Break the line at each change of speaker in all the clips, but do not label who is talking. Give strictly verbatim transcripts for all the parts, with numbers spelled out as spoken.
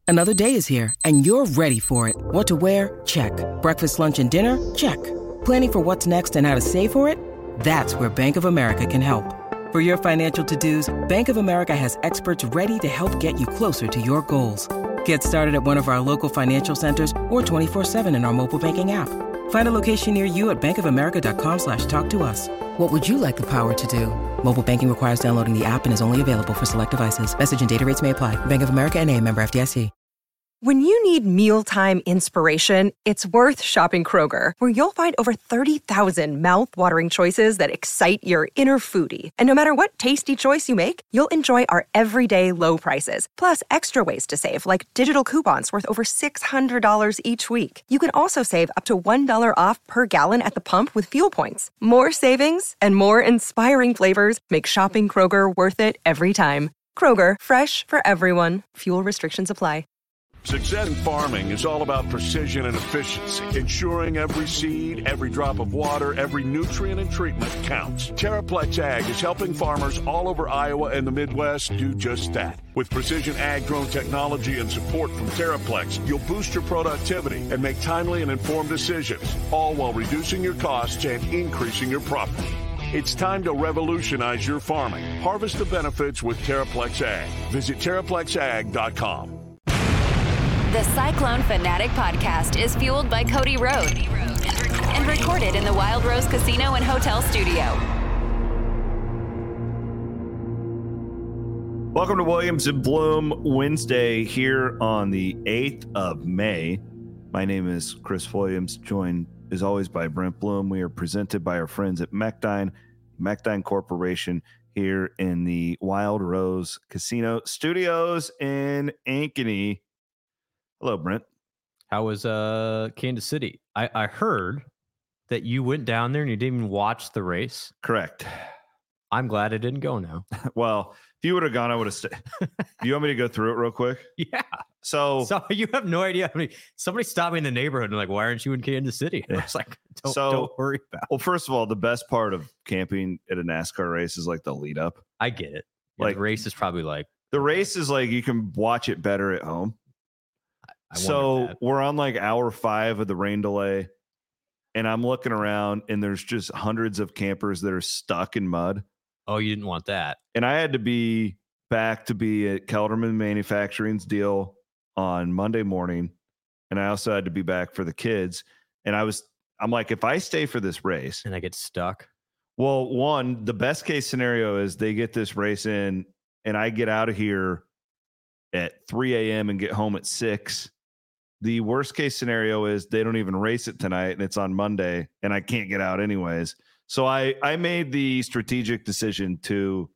Another day is here, and you're ready for it. What to wear? Check. Breakfast, lunch, and dinner? Check. Planning for what's next and how to save for it? That's where Bank of America can help. For your financial to-dos, Bank of America has experts ready to help get you closer to your goals. Get started at one of our local financial centers or twenty-four seven in our mobile banking app. Find a location near you at bankofamerica.com slash talk to us. What would you like the power to do? Mobile banking requires downloading the app and is only available for select devices. Message and data rates may apply. Bank of America N A, member F D I C.
When you need mealtime inspiration, it's worth shopping Kroger, where you'll find over thirty thousand mouth-watering choices that excite your inner foodie. And no matter what tasty choice you make, you'll enjoy our everyday low prices, plus extra ways to save, like digital coupons worth over six hundred dollars each week. You can also save up to one dollar off per gallon at the pump with fuel points. More savings and more inspiring flavors make shopping Kroger worth it every time. Kroger, fresh for everyone. Fuel restrictions apply.
Success in farming is all about precision and efficiency, ensuring every seed, every drop of water, every nutrient and treatment counts. TerraPlex Ag is helping farmers all over Iowa and the Midwest do just that. With precision ag drone technology and support from TerraPlex, you'll boost your productivity and make timely and informed decisions, all while reducing your costs and increasing your profit. It's time to revolutionize your farming. Harvest the benefits with TerraPlex Ag. Visit terraplex ag dot com.
The Cyclone Fanatic podcast is fueled by Cody Road and recorded in the Wild Rose Casino and Hotel Studio.
Welcome to Williams and Bloom Wednesday here on the eighth of May. My name is Chris Williams, joined as always by Brent Bloom. We are presented by our friends at Mechdyne, Mechdyne Corporation here in the Wild Rose Casino Studios in Ankeny. Hello, Brent.
How was uh, Kansas City? I, I heard that you went down there and you didn't even watch the race.
Correct.
I'm glad I didn't go now.
Well, if you would have gone, I would have stayed. You want me to go through it real quick?
Yeah.
So,
so you have no idea how many. Somebody stopped me in the neighborhood and like, why aren't you in Kansas City? And I was like, don't,
so,
don't worry about it.
Well, first of all, the best part of camping at a NASCAR race is like the lead up.
I get it. Yeah,
like
the race is probably like
the race is like you can watch it better at home.
I
so
that.
we're on like hour five of the rain delay, and I'm looking around, and there's just hundreds of campers that are stuck in mud.
Oh, you didn't want that.
And I had to be back to be at Kelderman Manufacturing's deal on Monday morning, and I also had to be back for the kids. And I was, I'm like, if I stay for this race,
and I get stuck.
Well, one, the best case scenario is they get this race in, and I get out of here at three a.m. and get home at six. The worst case scenario is they don't even race it tonight and it's on Monday and I can't get out anyways. So I, I made the strategic decision to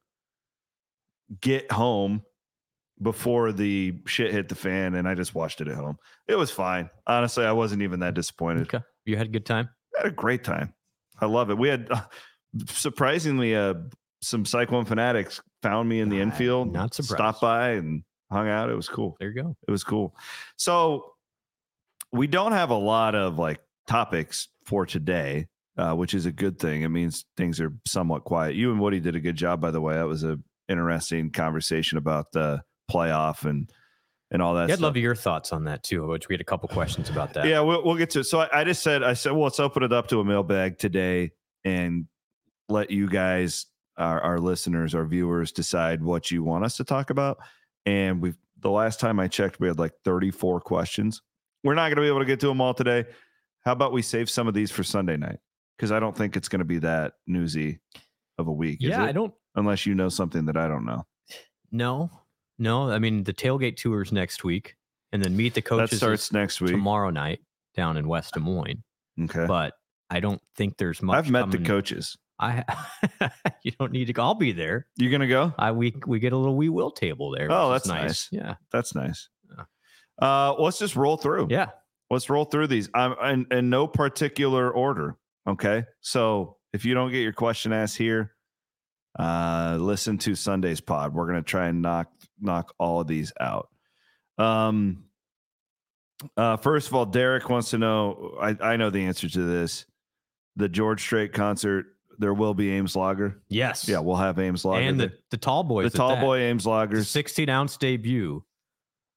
get home before the shit hit the fan, and I just watched it at home. It was fine. Honestly, I wasn't even that disappointed.
Okay. You had a good time?
I had a great time. I love it. We had uh, surprisingly uh, some Cyclone fanatics found me in the infield,
I'm not surprised.
Stopped by and hung out. It was cool.
There you go.
It was cool. So we don't have a lot of like topics for today, uh, which is a good thing. It means things are somewhat quiet. You and Woody did a good job, by the way. That was a interesting conversation about the playoff and and all that.
Yeah, I'd
stuff.
love your thoughts on that too, which we had a couple questions about that.
Yeah, we'll, we'll get to it. So I, I just said, I said, well, let's open it up to a mailbag today and let you guys, our, our listeners, our viewers decide what you want us to talk about. And we've, the last time I checked, we had like thirty-four questions. We're not going to be able to get to them all today. How about we save some of these for Sunday night? Because I don't think it's going to be that newsy of a week.
Yeah,
is it?
I don't.
Unless you know something that I don't know.
No, no. I mean, the tailgate tours next week, and then meet the coaches.
That starts next week,
tomorrow night down in West Des Moines.
Okay,
but I don't think there's much.
I've met
coming.
the coaches.
I you don't need to go. I'll be there.
You gonna go?
I we we get a little we will table there.
Oh, that's
nice.
nice.
Yeah,
that's nice.
Yeah.
Uh, let's just roll through.
Yeah,
let's roll through these. I'm in, in no particular order. Okay, so if you don't get your question asked here, uh, listen to Sunday's pod. We're gonna try and knock knock all of these out. Um. Uh, first of all, Derek wants to know. I I know the answer to this. The George Strait concert. There will be Ames Lager.
Yes.
Yeah, we'll have Ames Lager.
And the, the tall boys.
The tall boy Ames Lager.
sixteen ounce debut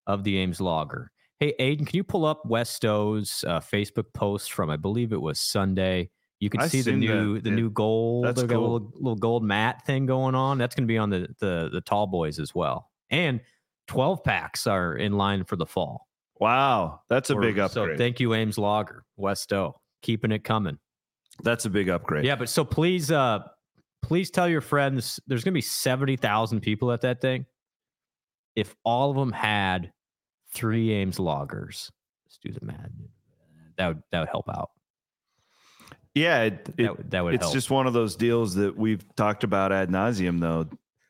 of the Ames Lager. Hey, Aiden, can you pull up Westo's uh, Facebook post from, I believe it was Sunday? You can
I
see the
seen
new
that.
the
It-
new gold.
that's
They've got a
cool.
little, little gold mat thing going on. That's going to be on the, the the tall boys as well. And twelve packs are in line for the fall.
Wow, that's a
Or-
big
So
upgrade.
thank you, Ames Lager, Westo, keeping it coming.
That's a big upgrade.
Yeah, but so please, uh, please tell your friends. There's going to be seventy thousand people at that thing. If all of them had three Ames Lagers, let's do the math. That would that would help out.
Yeah, it,
That
it,
would that would
it's
help.
just one of those deals that we've talked about ad nauseum, though.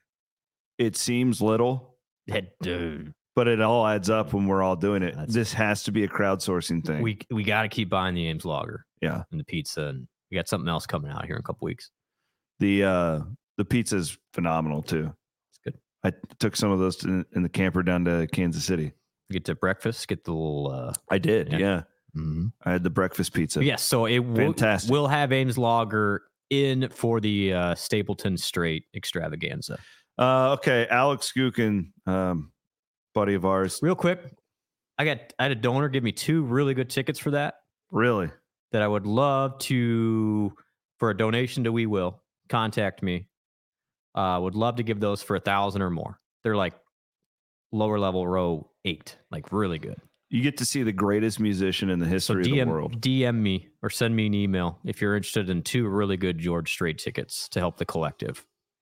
It seems little,
That dude.
but it all adds up when we're all doing it.
That's-
This has to be a crowdsourcing thing.
We we got to keep buying the Ames Lager.
Yeah.
And the pizza, and we got something else coming out here in a couple weeks.
the uh, the pizza's phenomenal too.
It's good.
I took some of those to, in the camper down to Kansas City.
Get to breakfast. Get the little. Uh,
I did.
Yeah.
Yeah,
mhm.
I had the breakfast pizza.
Yes. So it will,
Fantastic.
will have Ames Lager in for the uh, Stapleton Straight extravaganza.
Uh, okay, Alex Gukin, um, buddy of ours.
Real quick, I got I had a donor give me two really good tickets for that.
Really?
that I would love to, for a donation to We Will, contact me. Uh, would love to give those for a thousand or more. They're like lower level row eight, like really good.
You get to see the greatest musician in the
So
history
D M,
of the world.
D M me or send me an email if you're interested in two really good George Strait tickets to help the collective.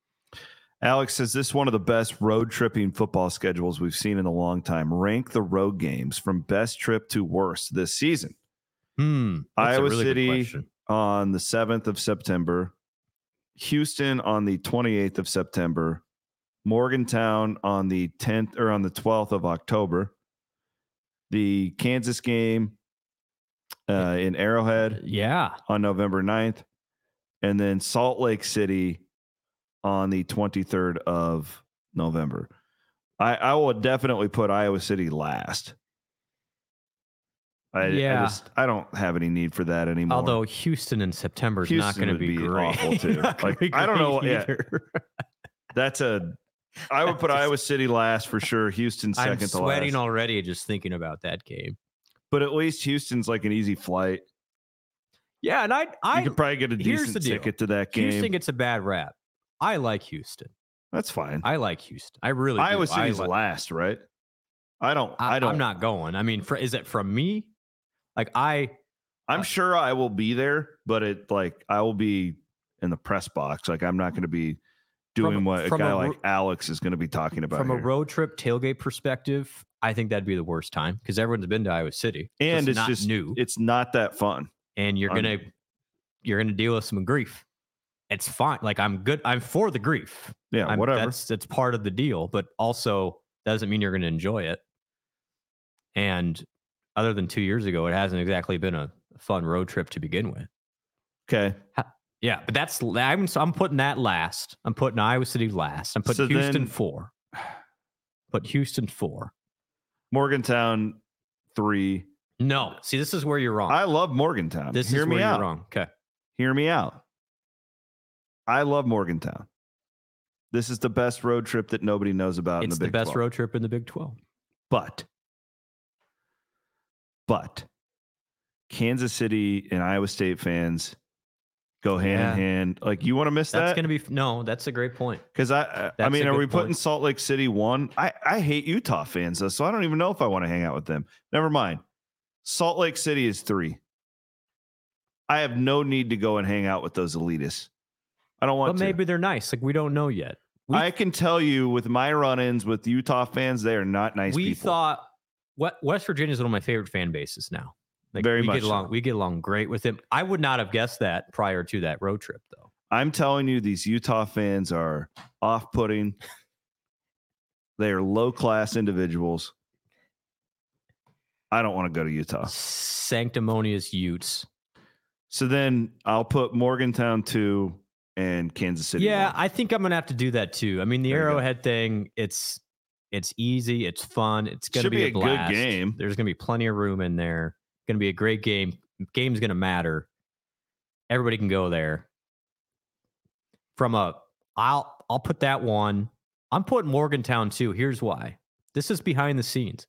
Alex says this is one of the best road tripping football schedules we've seen in a long time. Rank the road games from best trip to worst this season.
Hmm. that's a
Iowa
really good
City
question.
on the seventh of September, Houston on the twenty-eighth of September, Morgantown on the tenth or on the twelfth of October, the Kansas game uh, in Arrowhead
Yeah.
on November ninth, and then Salt Lake City on the twenty-third of November. I, I will definitely put Iowa City last. I,
Yeah.
I just I don't have any need for that anymore.
Although Houston in September is not
Houston
going to
would
be,
be
great.
awful, too.
Not gonna
Like,
be
I don't know
great
what- yeah.
either.
That's a I would put Iowa City last for sure. Houston
I'm
second to
sweating
last.
already just thinking about that game.
But at least Houston's like an easy flight.
Yeah, and I,
You
I
could probably get a
here's
decent
the deal.
ticket to that game.
Houston gets a bad rap. I like Houston.
That's fine.
I like Houston. I really
Iowa
do. I
City's
li-
last, right? I don't. I,
I,
don't.
I'm not going. I mean, for, is it from me? Like I,
I'm
uh,
sure I will be there, but it like I will be in the press box. Like I'm not going to be doing
From a-
what a
from a
guy
ro-
like Alex is going to be talking about
from a
here.
road trip tailgate perspective, I think that'd be the worst time because everyone's been to Iowa City, so
and it's
not
just
new,
It's not that fun.
and you're
I'm-
gonna you're gonna deal with some grief. It's fine. Like I'm good. I'm for the grief.
Yeah,
I'm,
whatever.
That's that's part of the deal, but also doesn't mean you're going to enjoy it. And other than two years ago, it hasn't exactly been a fun road trip to begin with.
Okay.
Yeah, but that's I'm I'm putting that last. I'm putting Iowa City last. I'm putting
So
Houston
then-
four. Put Houston four.
Morgantown three.
No, see, this is where you're wrong.
I love Morgantown.
this
Hear
is
me
where
out.
you're wrong. Okay.
Hear me out. I love Morgantown. This is the best road trip that nobody knows about
It's
in
the,
the Big
best
twelve.
road trip in the Big twelve.
But, but Kansas City and Iowa State fans go hand
Yeah.
in hand. Like, you want to miss
That's
that?
going to be no. That's a great point.
Because I, I
That's
mean,
a
are
good
we putting
point.
Salt Lake City one? I, I hate Utah fans, though, so I don't even know if I want to hang out with them. Never mind. Salt Lake City is three. I have no need to go and hang out with those elitists. I don't want
But
to.
maybe they're nice. Like we don't know yet. We
I can tell you with my run-ins with Utah fans, they are not nice
we
people.
thought what West Virginia is one of my favorite fan bases now. Like
Very
we
much
get along.
so.
We get along great with them. I would not have guessed that prior to that road trip, though.
I'm telling you, these Utah fans are off-putting. They are low-class individuals. I don't want to go to Utah.
Sanctimonious Utes.
So then I'll put Morgantown two and Kansas City.
Yeah,
one.
I think I'm gonna have to do that too. I mean, the
There you go.
Arrowhead thing. It's it's easy. It's fun. It's gonna
Should
be,
be
a,
a good
blast.
game.
There's gonna be plenty of room in there. Gonna be a great game. Game's gonna matter. Everybody can go there. From a, I'll I'll put that one. I'm putting Morgantown too. Here's why. This is behind the scenes.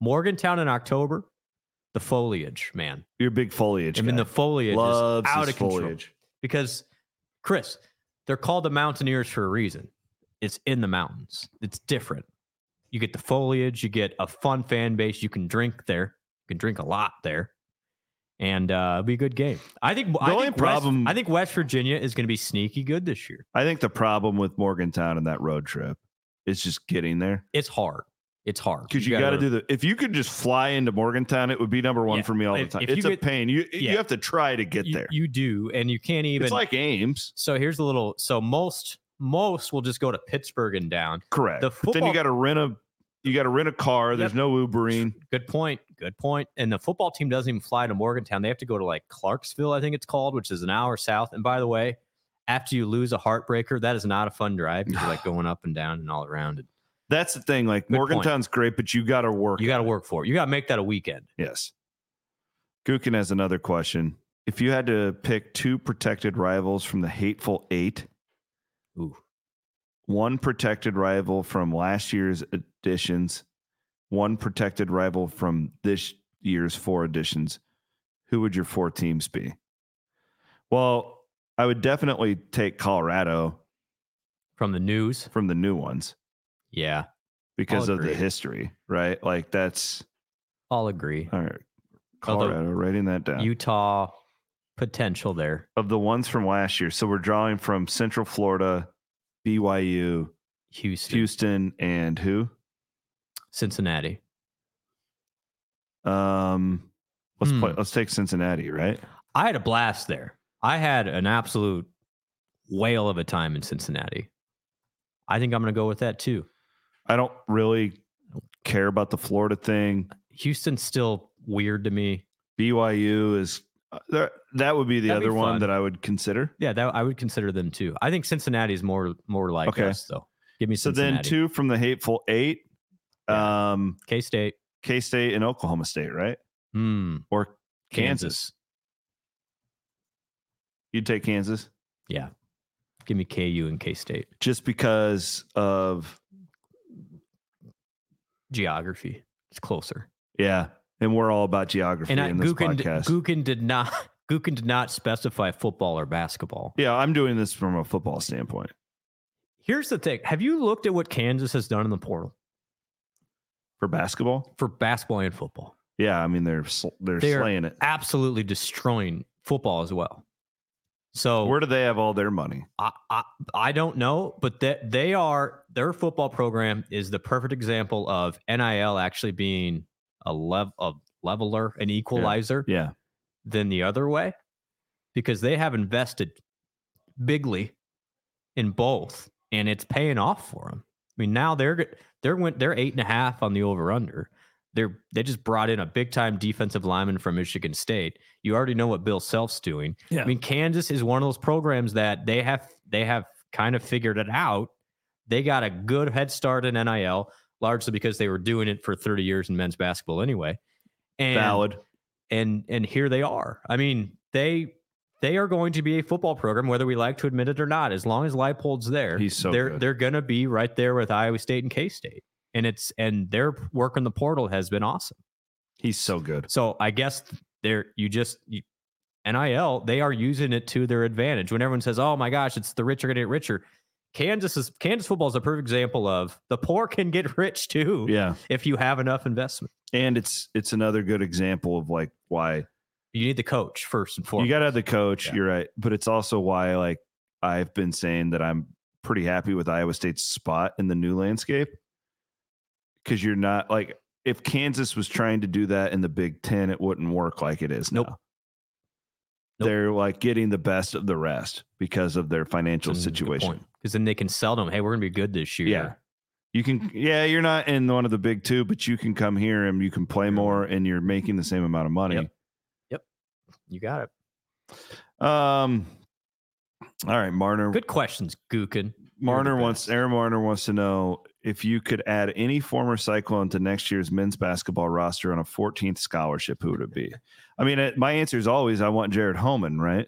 Morgantown in October, the foliage, man.
You're a big foliage
I mean,
guy.
the foliage
Loves
is out
his
of control.
foliage.
Because, Chris, they're called the Mountaineers for a reason. It's in the mountains. It's different. You get the foliage. You get a fun fan base. You can drink there. You can drink a lot there. And uh, it'll be a good game. I think.
The
I
only
think
problem-
West, I think West Virginia is going to be sneaky good this year.
I think the problem with Morgantown and that road trip is just getting there.
It's hard. It's hard
Because you, you got to do the. If you could just fly into Morgantown, it would be number one
Yeah,
for me all the
if-
time.
if
It's
you
a
get-
pain. You
yeah.
you have to try to get
You,
there.
you do, and you can't even.
It's like Ames.
So here's a little. So most most will just go to Pittsburgh and down.
Correct.
The
But then you
football-
got to rent a. You got to rent a car. There's
Yep.
no Ubering.
Good point. Good point. And the football team doesn't even fly to Morgantown. They have to go to like Clarksville, I think it's called, which is an hour south. And by the way, after you lose a heartbreaker, that is not a fun drive. You're like going up and down and all around it.
That's the thing. Like
Good
Morgantown's great, but you got to work.
You got to
at it.
work for it. You got to make that a weekend.
Yes. Gookin has another question. If you had to pick two protected rivals from the Hateful Eight,
Ooh.
one protected rival from last year's editions, one protected rival from this year's four editions, who would your four teams be? Well, I would definitely take Colorado
From the news.
from the new ones
Yeah.
because
I'll
of the
agree.
history, right? Like that's
I'll agree.
all right.
Although
Colorado, writing that down.
Utah potential there.
Of the ones from last year. So we're drawing from Central Florida, B Y U,
Houston.
Houston, and who?
Cincinnati.
Um, let's
Hmm.
play. Let's take Cincinnati, right?
I had a blast there. I had an absolute whale of a time in Cincinnati. I think I'm going to go with that too.
I don't really care about the Florida thing.
Houston's still weird to me.
B Y U is uh, that that would be the
That'd be
other one
fun.
that I would consider.
Yeah, that I would consider them too. I think Cincinnati is more more like
Okay.
us though. Give me
So
Cincinnati.
then two from the Hateful Eight,
Yeah.
um,
K-State.
K State and Oklahoma State, right?
Hmm.
Or Kansas.
Kansas.
You'd take Kansas
Yeah. Give me K U and K-State.
just because of
Geography. It's closer.
yeah, and we're all about geography
And I,
in this
Gukin,
podcast.
Gukin did not Gukin did not specify football or basketball.
Yeah, I'm doing this from a football standpoint.
Here's the thing. Have you looked at what Kansas has done in the portal
For basketball,
for basketball and football?
yeah, I mean they're sl- they're,
They're
slaying it.
absolutely destroying football as well. So
Where do they have all their money?
I, I I don't know, but that they are their football program is the perfect example of N I L actually being a lev a leveler, an equalizer
Yeah,
than the other way, because they have invested bigly in both, and it's paying off for them. I mean, now they're they're went they're eight and a half on the over under. They're they just brought in a big time defensive lineman from Michigan State. You already know what Bill Self's doing.
Yeah.
I mean, Kansas is one of those programs that they have they have kind of figured it out. They got a good head start in N I L, largely because they were doing it for thirty years in men's basketball anyway. And
valid.
and and here they are. I mean, they they are going to be a football program, whether we like to admit it or not. As long as Leipold's there,
He's so
they're
good.
they're going to be right there with Iowa State and K-State. And it's and their work in the portal has been awesome.
He's so good.
So I guess they're you just you, N I L, they are using it to their advantage. When everyone says, "Oh my gosh, it's the rich are going to get richer," Kansas is Kansas football is a perfect example of the poor can get rich too.
Yeah,
If you have enough investment.
and it's it's another good example of like why
You need the coach first and foremost.
you got to have the coach.
Yeah.
You're right, but it's also why like I've been saying that I'm pretty happy with Iowa State's spot in the new landscape, because you're not like if Kansas was trying to do that in the Big Ten, it wouldn't work like it is
Nope.
now.
Nope.
They're like getting the best of the rest because of their financial situation.
Because then they can sell them. Hey, we're gonna be good this year.
Yeah. You can, yeah, you're not in one of the big two, but you can come here and you can play more and you're making the same amount of money.
Yep. Yep. You got it.
Um, all right, Marner.
Good questions, Gookin.
Marner
You're the
wants,
best.
Aaron Marner wants to know if you could add any former Cyclone to next year's men's basketball roster on a fourteenth scholarship, who would it be? I mean, it, my answer is always I want Jared Homan, right?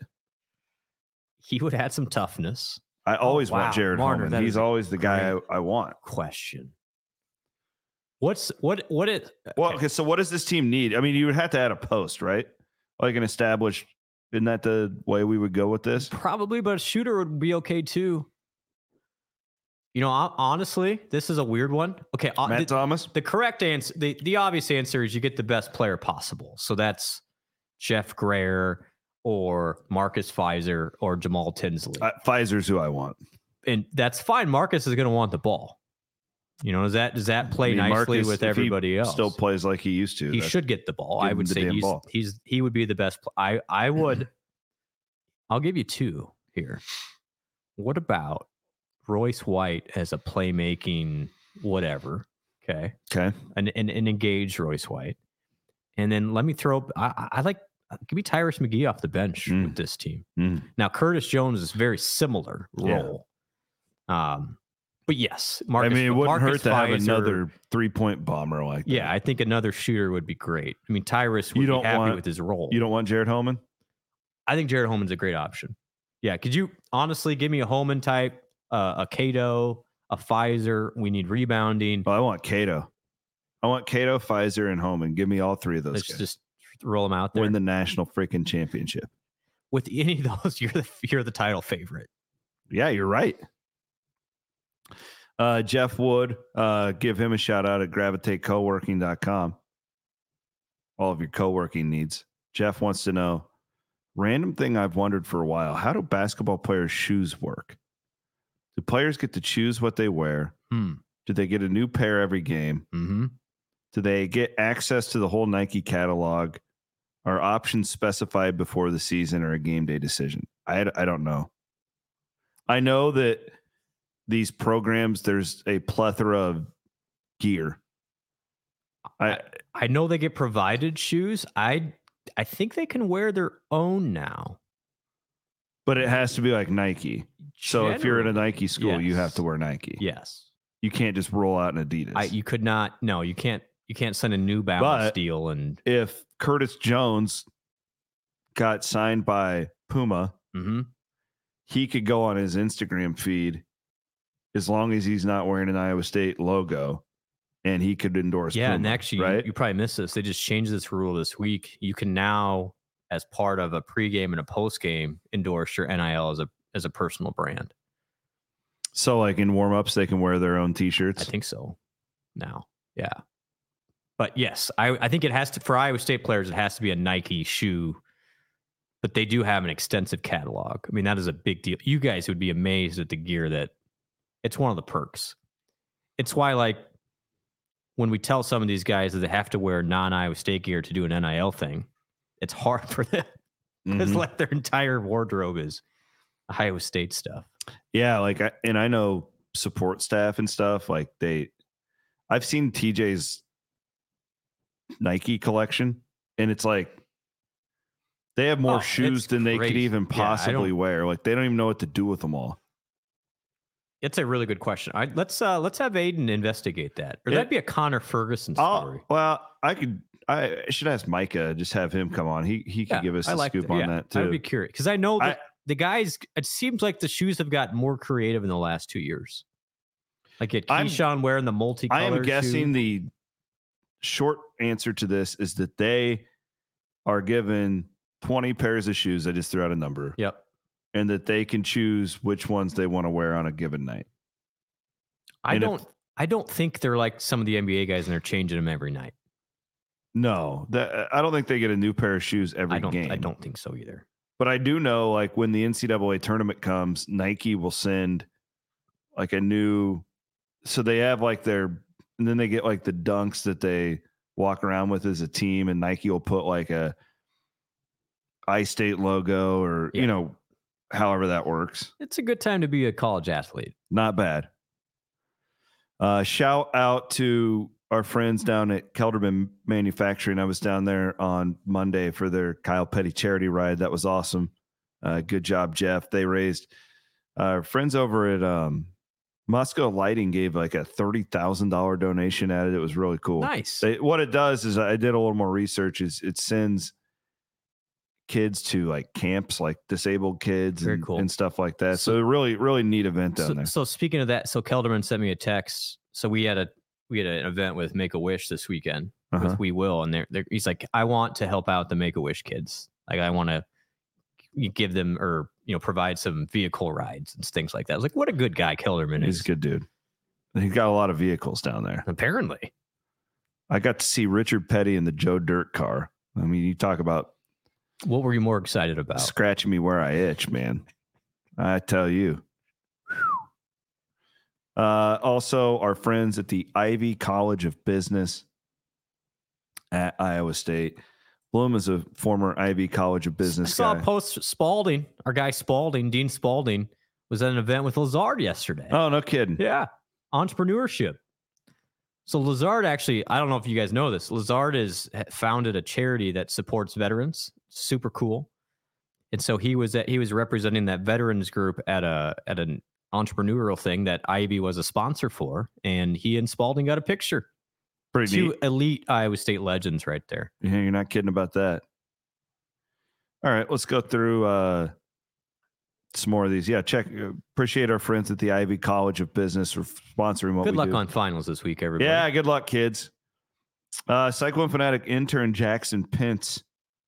He would add some toughness.
I always
wow.
want Jared
Marner, that
Homan.
is
He's
a
always the guy I,
great
I want.
Question. What's what what it?
Well, okay. So what does this team need? I mean, you would have to add a post, right? Like an established. Isn't that the way we would go with this?
Probably, but a shooter would be okay too. You know, honestly, this is a weird one. Okay,
Matt
the,
Thomas.
The correct answer, the, the obvious answer is you get the best player possible. So that's Jeff Grayer or Marcus Fizer or Jamal Tinsley.
Uh, Fizer's who I want,
and that's fine. Marcus is going to want the ball. You know, does that does that play I mean, nicely
Marcus,
with everybody else?
Still plays like he used to.
He should get the ball. I would say he's ball. he's he would be the best. Pl- I I would. I'll give you two here. What about Royce White as a playmaking whatever? Okay.
Okay.
And and, and engage Royce White, and then let me throw. I, I like give me Tyrese McGee off the bench mm. with this team.
Mm.
Now Curtis Jones is very similar role. Yeah. Um. But yes, Marcus,
I mean, it wouldn't
Marcus
hurt to
Fizer,
have another three-point bomber like that.
Yeah, I think another shooter would be great. I mean, Tyrese would
you don't
be happy
want,
with his role.
You don't want Jared Holman?
I think Jared Holman's a great option. Yeah, could you honestly give me a Holman type, uh, a Cato, a Fizer? We need rebounding.
Oh, I want Cato. I want Cato, Fizer, and Holman. Give me all three of those
Let's
guys.
just roll them out there.
Win the national freaking championship.
With any of those, you're the you're the title favorite.
Yeah, you're right. Uh, Jeff Wood, uh, give him a shout out at gravitate co working dot com. All of your co-working needs. Jeff wants to know, random thing I've wondered for a while. How do basketball players' shoes work? Do players get to choose what they wear?
Hmm.
Do they get a new pair every game?
Mm-hmm.
Do they get access to the whole Nike catalog? Are options specified before the season or a game day decision? I, I don't know. I know that these programs, there's a plethora of gear. I
I know they get provided shoes. I I think they can wear their own now.
But it has to be like Nike. So Generally, if you're in a Nike school, yes. you have to wear Nike.
Yes.
You can't just roll out an Adidas.
I, you could not. No, you can't. You can't send a New Balance
but
deal. And
if Curtis Jones got signed by Puma,
mm-hmm.
he could go on his Instagram feed as long as he's not wearing an Iowa State logo, and he could endorse
yeah,
Puma,
and actually,
right?
you, you probably missed this. They just changed this rule this week. You can now, as part of a pregame and a postgame, endorse your N I L as a as a personal brand.
So, like in warm-ups, they can wear their own T-shirts?
I think so. Now, yeah. But yes, I, I think it has to, for Iowa State players, it has to be a Nike shoe. But they do have an extensive catalog. I mean, that is a big deal. You guys would be amazed at the gear that, it's one of the perks. It's why, like, when we tell some of these guys that they have to wear non-Iowa State gear to do an N I L thing, it's hard for them because mm-hmm. like their entire wardrobe is Iowa State stuff.
Yeah, like, I, and I know support staff and stuff, like they, I've seen T J's Nike collection, and it's like they have more oh, shoes than crazy. They could even possibly yeah, wear. Like, they don't even know what to do with them all.
It's a really good question. All right, let's uh, let's have Aiden investigate that. Or it, that'd be a Connor Ferguson story.
I'll, well, I could. I should ask Micah. Just have him come on. He he could yeah, give us a like scoop that. on
yeah,
that too.
I'd be curious because I know that
I,
the guys. It seems like the shoes have gotten more creative in the last two years. Like at Keyshawn wearing the multicolor.
I am guessing
shoe.
The short answer to this is that they are given twenty pairs of shoes. I just threw out a number.
Yep. And
that they can choose which ones they want to wear on a given night.
I
and
don't
if,
I don't think they're like some of the N B A guys and they're changing them every night.
No, that I don't think they get a new pair of shoes every
I don't,
game.
I don't think so either.
But I do know, like, when the N C double A tournament comes, Nike will send like a new, so they have like their, and then they get like the dunks that they walk around with as a team, and Nike will put like a I-State logo or, yeah. you know, however that works.
It's a good time to be a college athlete.
Not bad. Uh, shout out to our friends down at Kelderman Manufacturing. I was down there on Monday for their Kyle Petty charity ride. That was awesome. Uh, good job, Jeff. They raised our uh, friends over at um, Musco Lighting gave like a thirty thousand dollars donation at it. It was really cool.
Nice.
They, what it does is I did a little more research is it sends kids to like camps, like disabled kids and, cool. and stuff like that. So, so really, really neat event down
so,
there.
So speaking of that, so Kelderman sent me a text. So we had a, we had an event with Make-A-Wish this weekend
Uh-huh.
with We Will, and they're, they're, he's like, I want to help out the Make-A-Wish kids. Like, I want to give them or, you know, provide some vehicle rides and things like that. I was like, what a good guy Kelderman
He's
is.
a good dude. He's got a lot of vehicles down there.
Apparently.
I got to see Richard Petty in the Joe Dirt car. I mean, you talk about
What were you more excited about?
scratching me where I itch, man. I tell you. Uh, also, our friends at the Ivy College of Business at Iowa State. Bloom is a former Ivy College of Business
I saw
guy.
a post Spalding, our guy Spalding, Dean Spalding, was at an event with Lazard yesterday.
Oh, no kidding.
Yeah. Entrepreneurship. So Lazard actually, I don't know if you guys know this, Lazard has founded a charity that supports veterans. Super cool. And so he was at, he was representing that veterans group at a at an entrepreneurial thing that Ivy was a sponsor for, and he and Spalding got a picture.
Pretty
Two
neat.
elite Iowa State legends right there.
Yeah, you're not kidding about that. All right, let's go through uh, some more of these. Yeah, check. Appreciate our friends at the Ivy College of Business for sponsoring what
Good
we
luck
do.
on finals this week, everybody.
Yeah, good luck, kids. Uh, Cyclone Fanatic intern Jackson Pence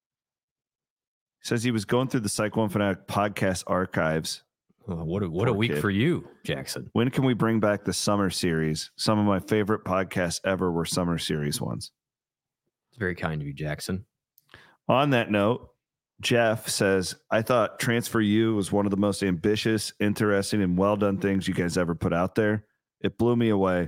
says he was going through the Cyclone Fanatic podcast archives.
Oh, what a, what a
Poor
week
kid.
for you, Jackson.
When can we bring back the summer series? Some of my favorite podcasts ever were summer series ones.
It's very kind of you, Jackson.
On that note, Jeff says, I thought Transfer U was one of the most ambitious, interesting, and well done things you guys ever put out there. It blew me away.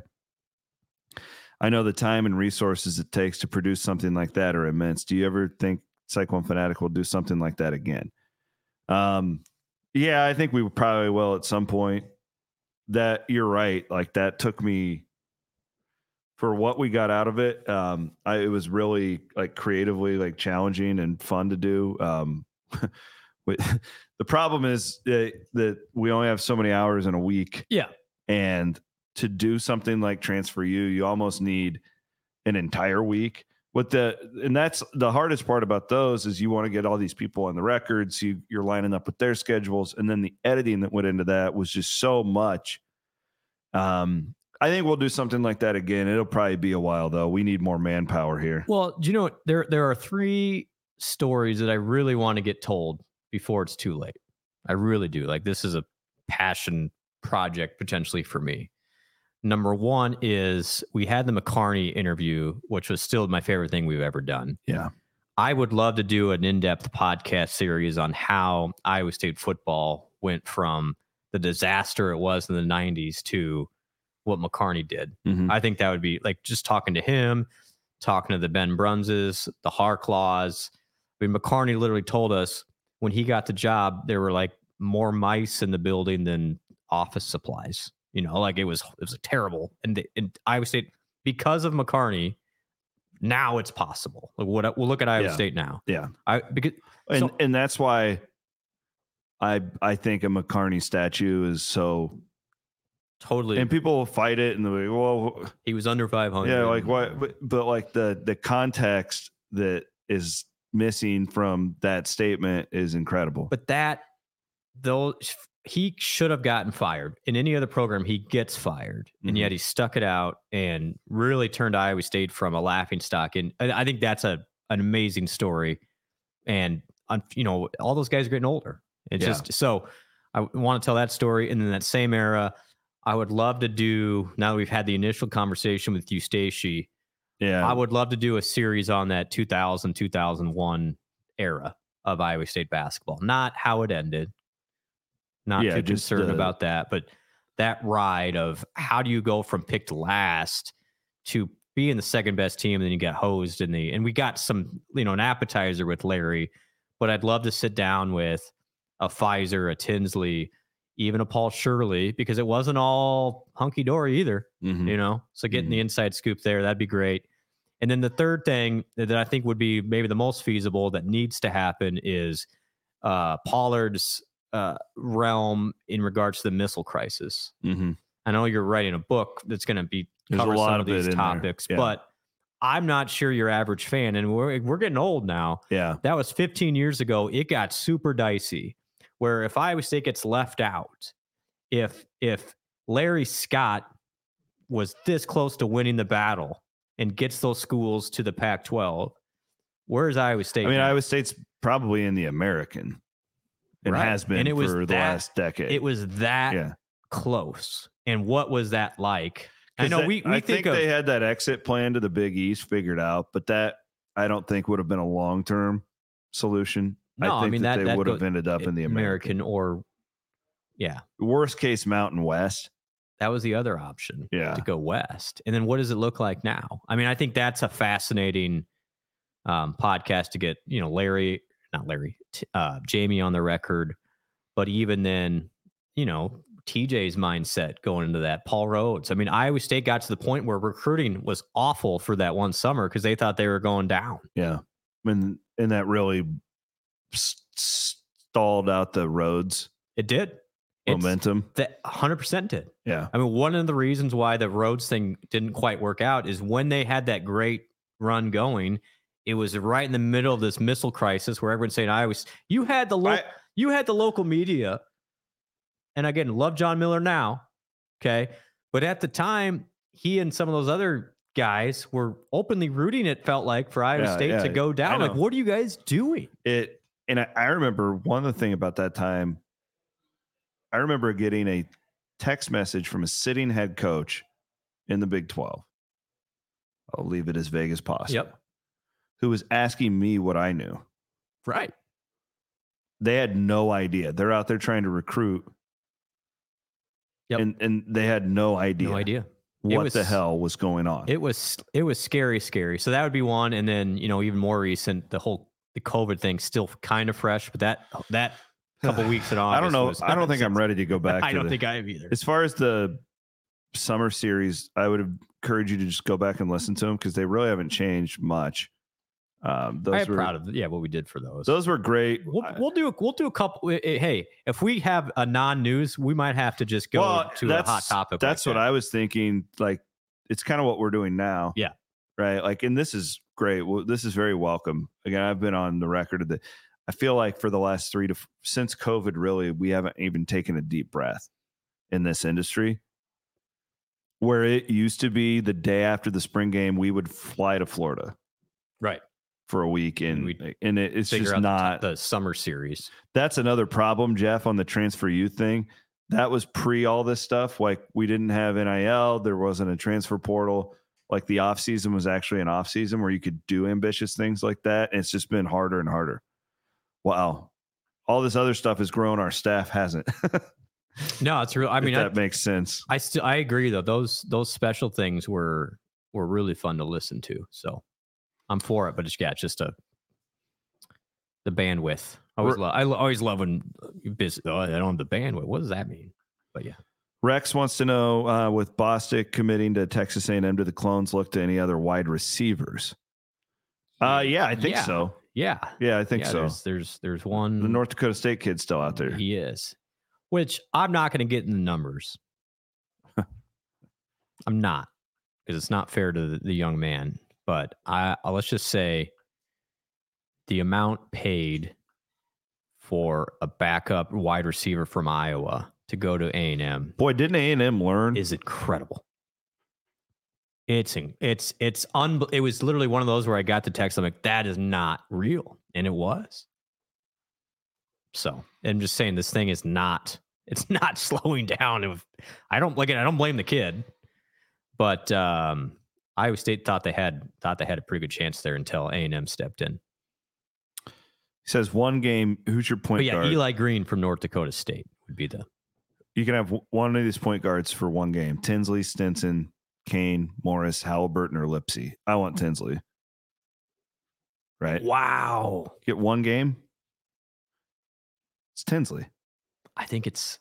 I know the time and resources it takes to produce something like that are immense. Do you ever think Cyclone Fanatic will do something like that again? Um, yeah, I think we probably will at some point. That you're right. Like that took me for what we got out of it. Um, I, it was really like creatively like challenging and fun to do. Um, with, the problem is that, that we only have so many hours in a week.
Yeah.
And to do something like Transfer U, you almost need an entire week. What the and that's the hardest part about those is you want to get all these people on the records. You you're lining up with their schedules, and then the editing that went into that was just so much. Um, I think we'll do something like that again. It'll probably be a while though. We need more manpower here.
Well, do you know what? There there are three stories that I really want to get told before it's too late. I really do. Like this is a passion project potentially for me. Number one is we had the McCarney interview, which was still my favorite thing we've ever done.
Yeah.
I would love to do an in-depth podcast series on how Iowa State football went from the disaster it was in the nineties to what McCarney did.
Mhm.
I think that would be like just talking to him, talking to the Ben Brunses, the Harklaws. I mean, McCarney literally told us when he got the job, there were like more mice in the building than office supplies. You know, like it was it was terrible. And, the, and Iowa State, because of McCarney, now it's possible. Like what we'll look at Iowa
Yeah.
State now.
Yeah.
I because
And
so-
and that's why I I think a McCarney statue is so.
totally.
And people will fight it and they'll be, well,
He was under five hundred.
yeah, like what? But, but like the the context that is missing from that statement is incredible.
But that though he should have gotten fired. In any other program, he gets fired, and
Mhm.
yet he stuck it out and really turned Iowa State from a laughing stock. And I I think that's a an amazing story. And um, you know, all those guys are getting older. It's
Yeah.
just so I want to tell that story. And in that same era, I would love to do. Now that we've had the initial conversation with Eustace,
yeah,
I would love to do a series on that two thousand, two thousand one era of Iowa State basketball. Not how it ended. Not
Yeah,
too
just
concerned
the-
about that, but that ride of how do you go from picked last to being the second best team, and then you got hosed in the, and we got some, you know, an appetizer with Larry, but I'd love to sit down with a Pfizer, a Tinsley, even a Paul Shirley, because it wasn't all hunky dory either.
Mhm.
You know, so getting the
Mhm.
inside scoop there, that'd be great. And then the third thing that I think would be maybe the most feasible that needs to happen is uh, Pollard's uh, realm in regards to the missile crisis.
Mhm.
I know you're writing a book that's going to be
There's a
cover
lot
some
of
of
it
these
in there.
topics,
Yeah.
but I'm not sure your average fan, and we're we're getting old now.
yeah,
That was fifteen years ago. It got super dicey. Where if Iowa State gets left out, if if Larry Scott was this close to winning the battle and gets those schools to the Pac twelve. Where's Iowa State?
I mean,
now?
Iowa State's probably in the American. It
Right.
has been
and it was
for the
that,
last decade.
It was that
yeah.
close. And what was that like? I know
that,
we, we
I
think,
think
of,
they had that exit plan to the Big East figured out, but that I don't think would have been a long-term solution.
No,
I think
I mean,
that,
that,
they
that
would have
go-
ended up in the American.
American or, yeah,
Worst case, Mountain West.
that was the other option
Yeah.
to go west. And then what does it look like now? I mean, I think that's a fascinating um, podcast to get, you know, Larry, not Larry, t- uh, Jamie on the record, but even then, you know, T J's mindset going into that, Paul Rhodes. I mean, Iowa State got to the point where recruiting was awful for that one summer because they thought they were going down.
Yeah. And, and that really s- stalled out the Rhodes
It did. It's,
momentum.
that one hundred percent did.
Yeah.
I mean, one of the reasons why the Rhodes thing didn't quite work out is when they had that great run going, it was right in the middle of this missile crisis where everyone's saying, "I was." You had the lo-
I-
you had the local media, and again, love John Miller now, okay, but at the time, he and some of those other guys were openly rooting. It felt like for Iowa
Yeah,
State
yeah,
to go
I
down. Like,
know.
what are you guys doing?
It and I, I remember one of the thing about that time. I remember getting a text message from a sitting head coach in the Big twelve. I'll leave it as vague as possible.
Yep,
Who was asking me what I knew.
right.
They had no idea. They're out there trying to recruit.
Yep.
And and they had no idea.
No idea. It
What
was-
the hell was going on.
It was it was scary, scary. So that would be one, and then you know even more recent, the whole the COVID thing still kind of fresh, but that that couple weeks in August.
I don't know.
was
I don't think I'm ready to go back
I
to
don't
the,
think I am either.
as far as the summer series, I would encourage you to just go back and listen to them because they really haven't changed much. Um, those
I am
were
proud of yeah what we did for those.
those were great.
We'll, we'll do a, we'll do a couple. eh, eh, Hey, if we have a non-news, we might have to just go
Well,
to a hot topic.
That's
like
what
that.
I was thinking. Like, it's kind of what we're doing now.
Yeah.
Right. Like, and this is great. Well, this is very welcome. Again, I've been on the record of the, I feel like for the last three to, f- since COVID, really, we haven't even taken a deep breath in this industry. Where it used to be the day after the spring game, we would fly to Florida
right.
for a week. And,
we'd
and it, it's
Figure
just
out the-
not,
the summer series.
that's another problem, Jeff, on the transfer youth thing. That was pre all this stuff. Like, we didn't have N I L. There wasn't a transfer portal. Like, the off season was actually an off season where you could do ambitious things like that. And it's just been harder and harder. Wow. All this other stuff has grown. Our staff hasn't.
No, it's real. I
If
mean, I,
that makes sense.
I still I agree though. Those those special things were were really fun to listen to. So I'm for it, but it's yeah, it's just a the bandwidth. I always
We're-
love I lo- always love when you busy. Oh, I don't have the bandwidth. What does that mean? But yeah,
Rex wants to know, uh, with Bostic committing to Texas A and M, do the Clones look to any other wide receivers? Uh, yeah, I think
Yeah.
so.
yeah,
Yeah, I think
yeah,
so.
There's there's, there's one.
The North Dakota State kid's still out there.
He is, which I'm not going to get in the numbers. I'm not, because it's not fair to the, the young man. But I uh, let's just say the amount paid for a backup wide receiver from Iowa to go to A and M
Boy, didn't A and M learn?
is incredible. It's in- it's it's un. It was literally one of those where I got the text. I'm like, that is not real, and it was. So I'm just saying, this thing is not. It's not slowing down. If I don't like it, I don't blame the kid, but um, Iowa State thought they had thought they had a pretty good chance there until A and M stepped in.
He says one game. Who's your point
But yeah,
guard?
Eli Green from North Dakota State would be the.
You can have w- one of these point guards for one game. Tinsley, Stinson, Kane, Morris, Halliburton, or Lipsy. I want Tinsley. Right?
Wow.
Get one game. It's Tinsley.
I think it's.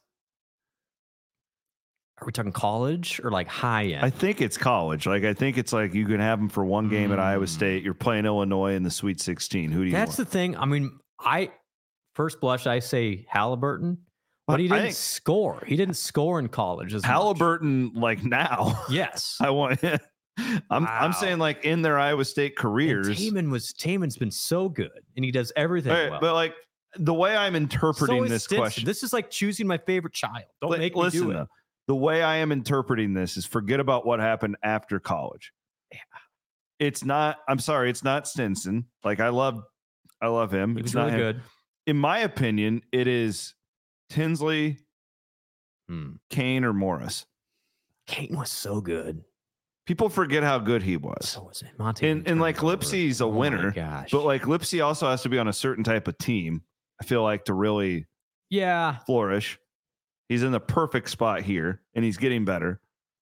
Are we talking college or like high end?
I think it's college. Like, I think it's like you can have him for one game at Iowa
Mm.
State. You're playing Illinois in the Sweet sixteen. Who do you
That's
want?
the thing. I mean, I first blush, I say Halliburton, but he
I
didn't
think-
score. He didn't score in college as much.
Halliburton, like now.
Yes.
I want him. I'm
Wow.
I'm saying like in their Iowa State
And
careers.
Taman was Taman's been so good, and he does everything
Right,
well.
but like the way I'm interpreting
So is
this
Stinson.
question.
This is like choosing my favorite child. Don't
Li-
make me
listen,
do it.
though, the way I am interpreting this is forget about what happened after college.
Yeah.
It's not, I'm sorry, it's not Stinson. Like I love, I love him.
He
It's
was
not
really
him.
good.
In my opinion, it is Tinsley,
Hmm.
Kane, or Morris.
Kane was so good.
People forget how good he was.
So was it. Monte
And, and like
turnover.
Lipsey's a
Oh my
winner,
gosh.
but like Lipsey also has to be on a certain type of team, I feel like, to really
yeah,
flourish. He's in the perfect spot here and he's getting better.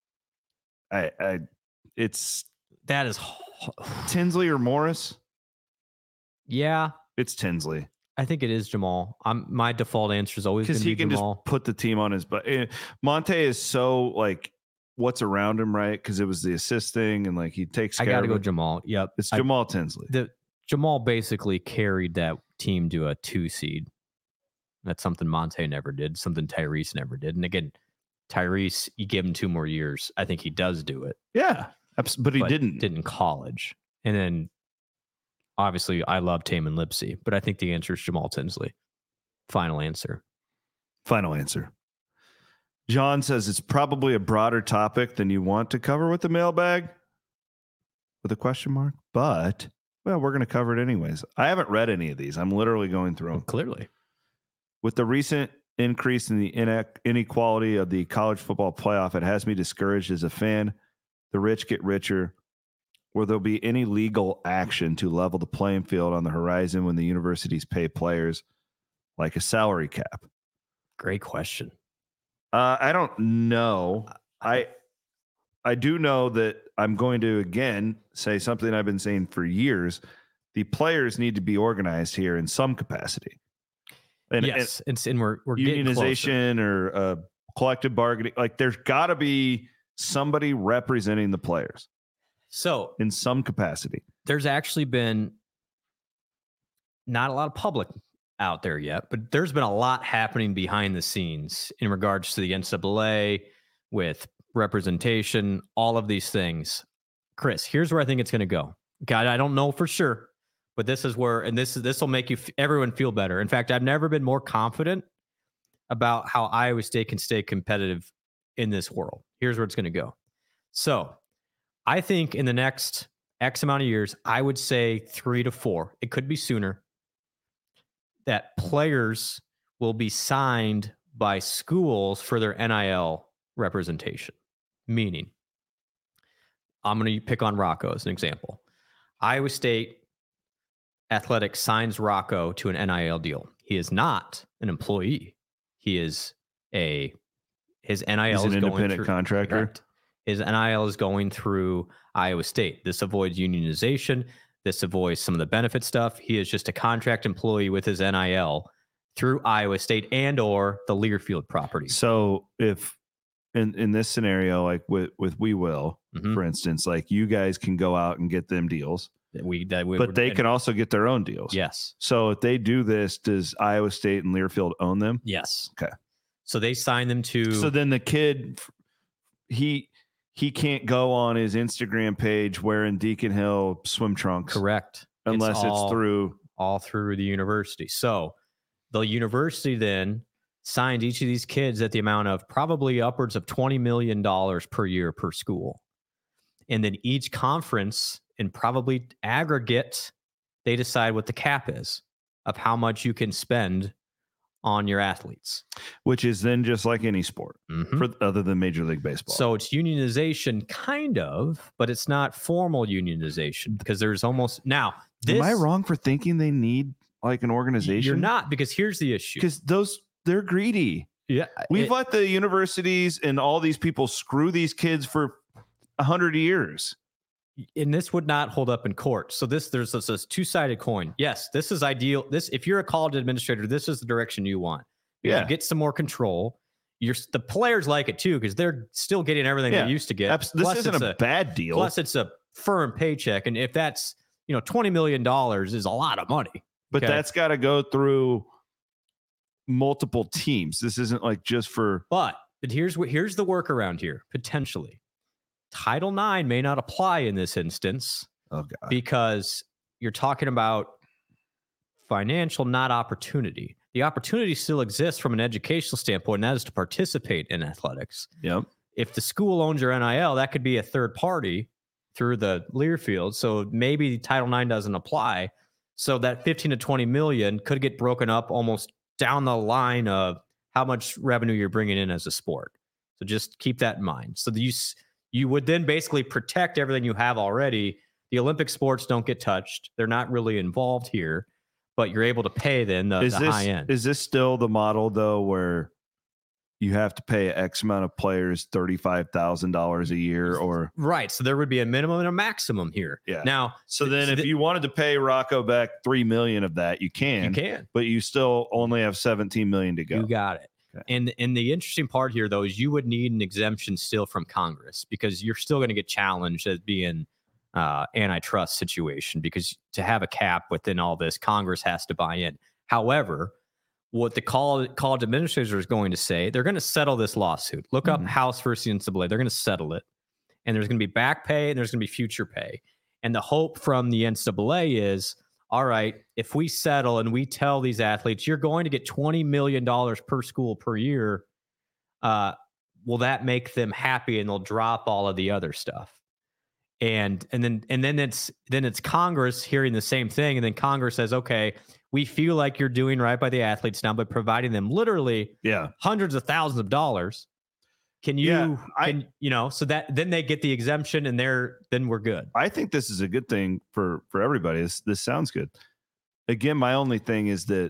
I, I it's
that is.
Tinsley or Morris.
Yeah,
It's Tinsley
I think it is Jamal. I'm my default answer is always
because
going to
he
be
can
Jamal.
just put the team on his butt. Eh, Monte is so like what's around him, right? Because it was the assisting and like he takes
I
care
got to
of
go
it.
Jamal. Yep,
It's
I-
Jamal Tinsley.
the Jamal basically carried that team to a two seed. That's something Monte never did. Something Tyrese never did. And again, Tyrese, you give him two more years. I think he does do it.
Yeah, abs- but he
but
didn't.
Did in college, and then obviously I love Taman Lipsey, but I think the answer is Jamal Tinsley. Final answer.
Final answer. John says it's probably a broader topic than you want to cover with the mailbag with a question mark, but well, we're going to cover it anyways. I haven't read any of these. I'm literally going through
Well,
them.
clearly,
With the recent increase in the ine- inequality of the college football playoff, it has me discouraged as a fan. The rich get richer. Will there be any legal action to level the playing field on the horizon when the universities pay players like a salary cap?
great question.
Uh, I don't know. I I do know that I'm going to again say something I've been saying for years. The players need to be organized here in some capacity. And,
yes, and, and we're we're
and
getting closer.
unionization or uh, collective bargaining, like there's got to be somebody representing the players
So
in some capacity.
there's actually been not a lot of public out there yet, but there's been a lot happening behind the scenes in regards to the N C double A with representation, all of these things. Chris, here's where I think it's going to go. God, I don't know for sure, but this is where, and this is this will make you everyone feel better. In fact, I've never been more confident about how Iowa State can stay competitive in this world. Here's where it's going to go. So, I think in the next X amount of years, I would say three to four. It could be sooner. That players will be signed by schools for their N I L representation. Meaning, I'm going to pick on Rocco as an example. Iowa State Athletics signs Rocco to an N I L deal. He is not an employee. He is a his N I L
He's
is
an
going
independent
through,
contractor.
correct. His N I L is going through Iowa State. This avoids unionization. This avoids some of the benefit stuff. He is just a contract employee with his N I L through Iowa State and or the Learfield property.
So if in, in this scenario, like with, with We Will,
Mhm.
for instance, like you guys can go out and get them deals,
We, that we,
but they
and-
can also get their own deals.
Yes.
So if they do this, does Iowa State and Learfield own them?
Yes.
Okay.
So they sign them to.
So then the kid, he he can't go on his Instagram page wearing Deacon Hill swim trunks,
correct.
unless it's,
all-
through.
all through the university. So the university then signed each of these kids at the amount of probably upwards of twenty million dollars per year per school. And then each conference and probably aggregate, they decide what the cap is of how much you can spend on your athletes.
Which is then just like any sport,
Mhm.
for other than Major League Baseball.
So it's unionization, kind of, but it's not formal unionization because there's almost now. This,
am I wrong for thinking they need like an organization?
You're not, because here's the issue.
because those they're greedy.
Yeah,
We've
it-
let the universities and all these people screw these kids for a hundred years.
and this would not hold up in court. So this there's this, this two-sided coin. Yes, this is ideal. This if you're a college administrator, this is the direction you want. You
Yeah.
get some more control. You're the players like it too because they're still getting everything
Yeah.
they used to get.
Abs- This
Plus
isn't
it's
a, bad deal.
plus it's a firm paycheck, and if that's you know twenty million dollars is a lot of money.
But
Okay.
that's got to go through multiple teams. This isn't like just for
But but here's what here's the workaround here potentially. Title nine may not apply in this instance.
oh god.
Because you're talking about financial, not opportunity. the opportunity still exists from an educational standpoint, and that is to participate in athletics.
Yep.
If the school owns your N I L, that could be a third party through the Learfield. So maybe Title nine doesn't apply. So that fifteen to twenty million could get broken up almost down the line of how much revenue you're bringing in as a sport. So just keep that in mind. So you, you would then basically protect everything you have already. The Olympic sports don't get touched. They're not really involved here, but you're able to pay then the,
is
the
this,
high end.
Is this still the model, though, where you have to pay X amount of players thirty-five thousand dollars a year? Or
Right. So there would be a minimum and a maximum here.
Yeah.
Now,
so then
th-
if you wanted to pay Rocco back three million dollars of that, you can.
you can.
But you still only have seventeen million dollars to go.
You got it.
Okay.
And and the interesting part here, though, is you would need an exemption still from Congress, because you're still going to get challenged as being uh, antitrust situation, because to have a cap within all this, Congress has to buy in. However, what the college, college administrators is going to say, they're going to settle this lawsuit. Look up
Mhm.
House versus N C double A. They're going to settle it. And there's going to be back pay and there's going to be future pay. And the hope from the N C double A is, all right, if we settle and we tell these athletes, you're going to get twenty million dollars per school per year, uh, will that make them happy and they'll drop all of the other stuff? And and then and then it's then it's Congress hearing the same thing, and then Congress says, okay, we feel like you're doing right by the athletes now, but providing them literally
Yeah.
hundreds of thousands of dollars. Can you,
Yeah, I-
can, you know, so that then they get the exemption and they're, then we're good.
I think this is a good thing for for everybody. This this sounds good. Again, my only thing is that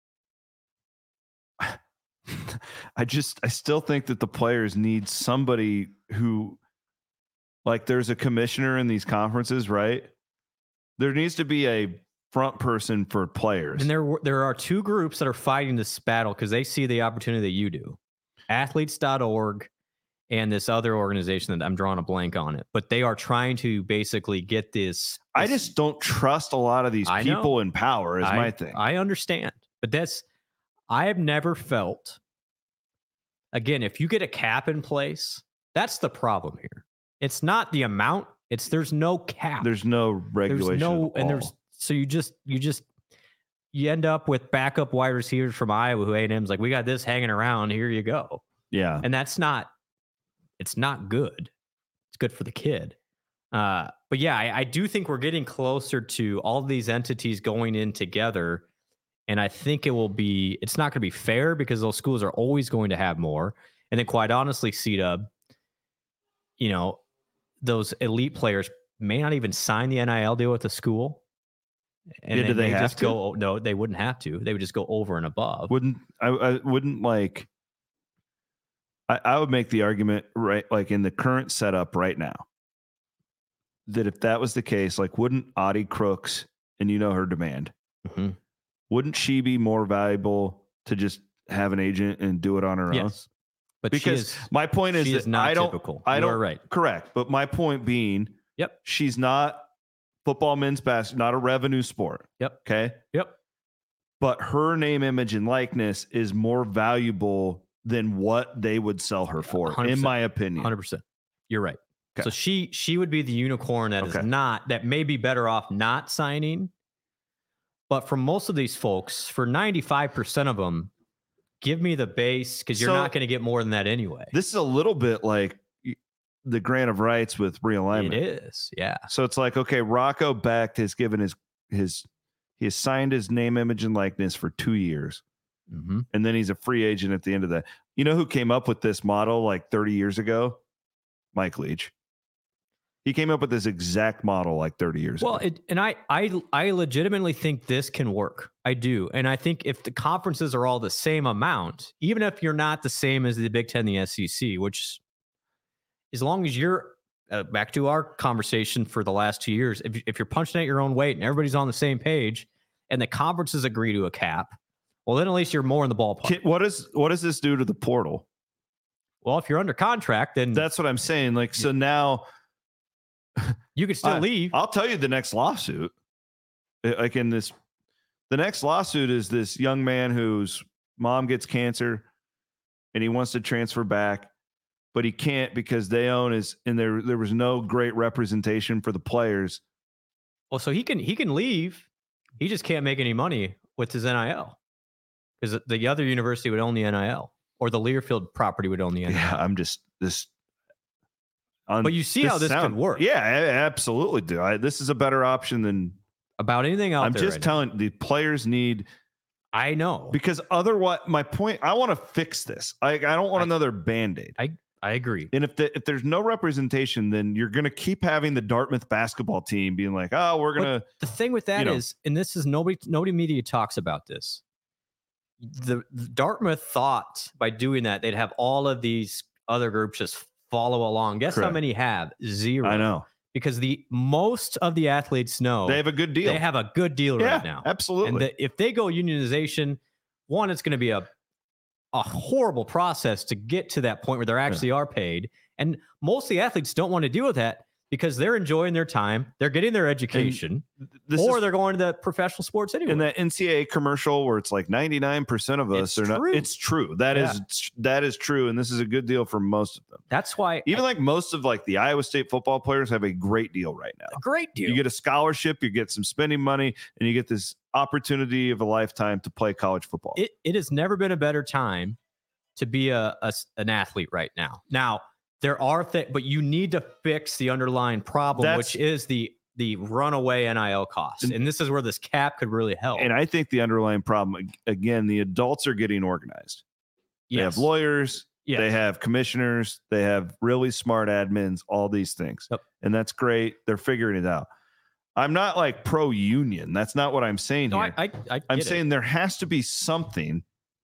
I just I still think that the players need somebody who, like, there's a commissioner in these conferences, right? There needs to be a front person for players.
And there were- there are two groups that are fighting this battle because they see the opportunity that you do. athletes dot org and this other organization that I'm drawing a blank on it, but they are trying to basically get this.
I
this-
just don't trust a lot of these
I know.
people in power is
I,
my thing.
I understand, but that's, I have never felt, again, if you get a cap in place, that's the problem here. It's not the amount, it's there's no cap.
There's no regulation.
There's no,
at
and
all.
there's, so you just, you just, you end up with backup wide receivers from Iowa who A and M's like, we got this hanging around, here you go.
yeah.
And that's not, it's not good. It's good for the kid. Uh, but yeah, I, I do think we're getting closer to all these entities going in together. And I think it will be, it's not going to be fair because those schools are always going to have more. And then quite honestly, C-Dub, you know, those elite players may not even sign the N I L deal with the school. And
Yeah, do they
may
have
just
to?
go, no, they wouldn't have to. They would just go over and above.
Wouldn't I, I wouldn't like I, I would make the argument, right, like in the current setup right now, that if that was the case, like wouldn't Audie Crooks, and you know her demand,
Mhm.
wouldn't she be more valuable to just have an agent and do it on her own?
Yes. But
Because
she is,
my point is
she
that
is not
I don't
typical.
I
You
don't
are right.
correct, but my point being,
Yep.
she's not football, men's basketball, not a revenue sport.
Yep.
Okay.
Yep.
But her name, image, and likeness is more valuable than what they would sell her for,
one hundred
in
percent.
my opinion.
one hundred percent. You're right.
Okay.
So she she would be the unicorn that is
Okay.
not, that may be better off not signing. But for most of these folks, for ninety-five percent of them, give me the base because you're
So-
not going to get more than that anyway.
This is a little bit like y- the grant of rights with realignment.
It is. Yeah.
So it's like, okay, Rocco Becht has given his his he has signed his name, image, and likeness for two years.
Mm-hmm.
And then he's a free agent at the end of that. You know who came up with this model like thirty years ago? Mike Leach. He came up with this exact model like thirty years
Well,
ago.
it, and I, I, I legitimately think this can work. I do. And I think if the conferences are all the same amount, even if you're not the same as the Big Ten, the S E C, which as long as you're uh, back to our conversation for the last two years, if, if you're punching at your own weight and everybody's on the same page and the conferences agree to a cap, well, then at least you're more in the ballpark.
Can- what is what does this do to the portal?
Well, if you're under contract, then
That's what I'm saying. Like, so now
you could still
I-
leave.
I'll tell you the next lawsuit. Uh, Like in this, the next lawsuit is this young man whose mom gets cancer and he wants to transfer back, but he can't because they own his, and there there was no great representation for the players.
Well, so he can he can leave. He just can't make any money with his N I L. because the other university would own the N I L, or the Learfield property would own the N I L.
Yeah, I'm just this. On,
but you see this how this sound, could work.
Yeah, I absolutely do. I, this is a better option than
about anything else.
I'm just
right
telling
now.
The players need.
I know,
because otherwise, my point. I want to fix this. I I don't want I, another Band-Aid.
I I agree.
And if the, if there's no representation, then you're going to keep having the Dartmouth basketball team being like, oh, we're gonna.
The thing with that
you know,
is, and this is nobody nobody media talks about this. The, the Dartmouth thought by doing that they'd have all of these other groups just follow along. Guess Correct. How many have? Zero.
I know.
Because the most of the athletes know
they have a good deal.
They have a good deal
yeah,
right now.
Absolutely.
And the, if they go unionization, one, it's going to be a a horrible process to get to that point where they actually yeah. are paid. And most of the athletes don't want to deal with that because they're enjoying their time. They're getting their education, or is, they're going to the professional sports anyway.
And that N C double A commercial where it's like ninety-nine percent of us
it's
are
true.
not. It's true. That yeah. is that is true. And this is a good deal for most of them.
That's why
even
I,
like most of like the Iowa State football players have a great deal right now.
A great deal.
You get a scholarship, you get some spending money, and you get this opportunity of a lifetime to play college football.
It it has never been a better time to be a, a an athlete right now. Now, there are things, but you need to fix the underlying problem, That's, which is the the runaway N I L costs. And, and this is where this cap could really help.
And I think the underlying problem, again, the adults are getting organized. Yes. They have lawyers, yes. they have commissioners, they have really smart admins, all these things. Yep. And that's great. They're figuring it out. I'm not like pro-union. That's not what I'm saying
no,
here.
I, I, I
I'm
it.
saying there has to be something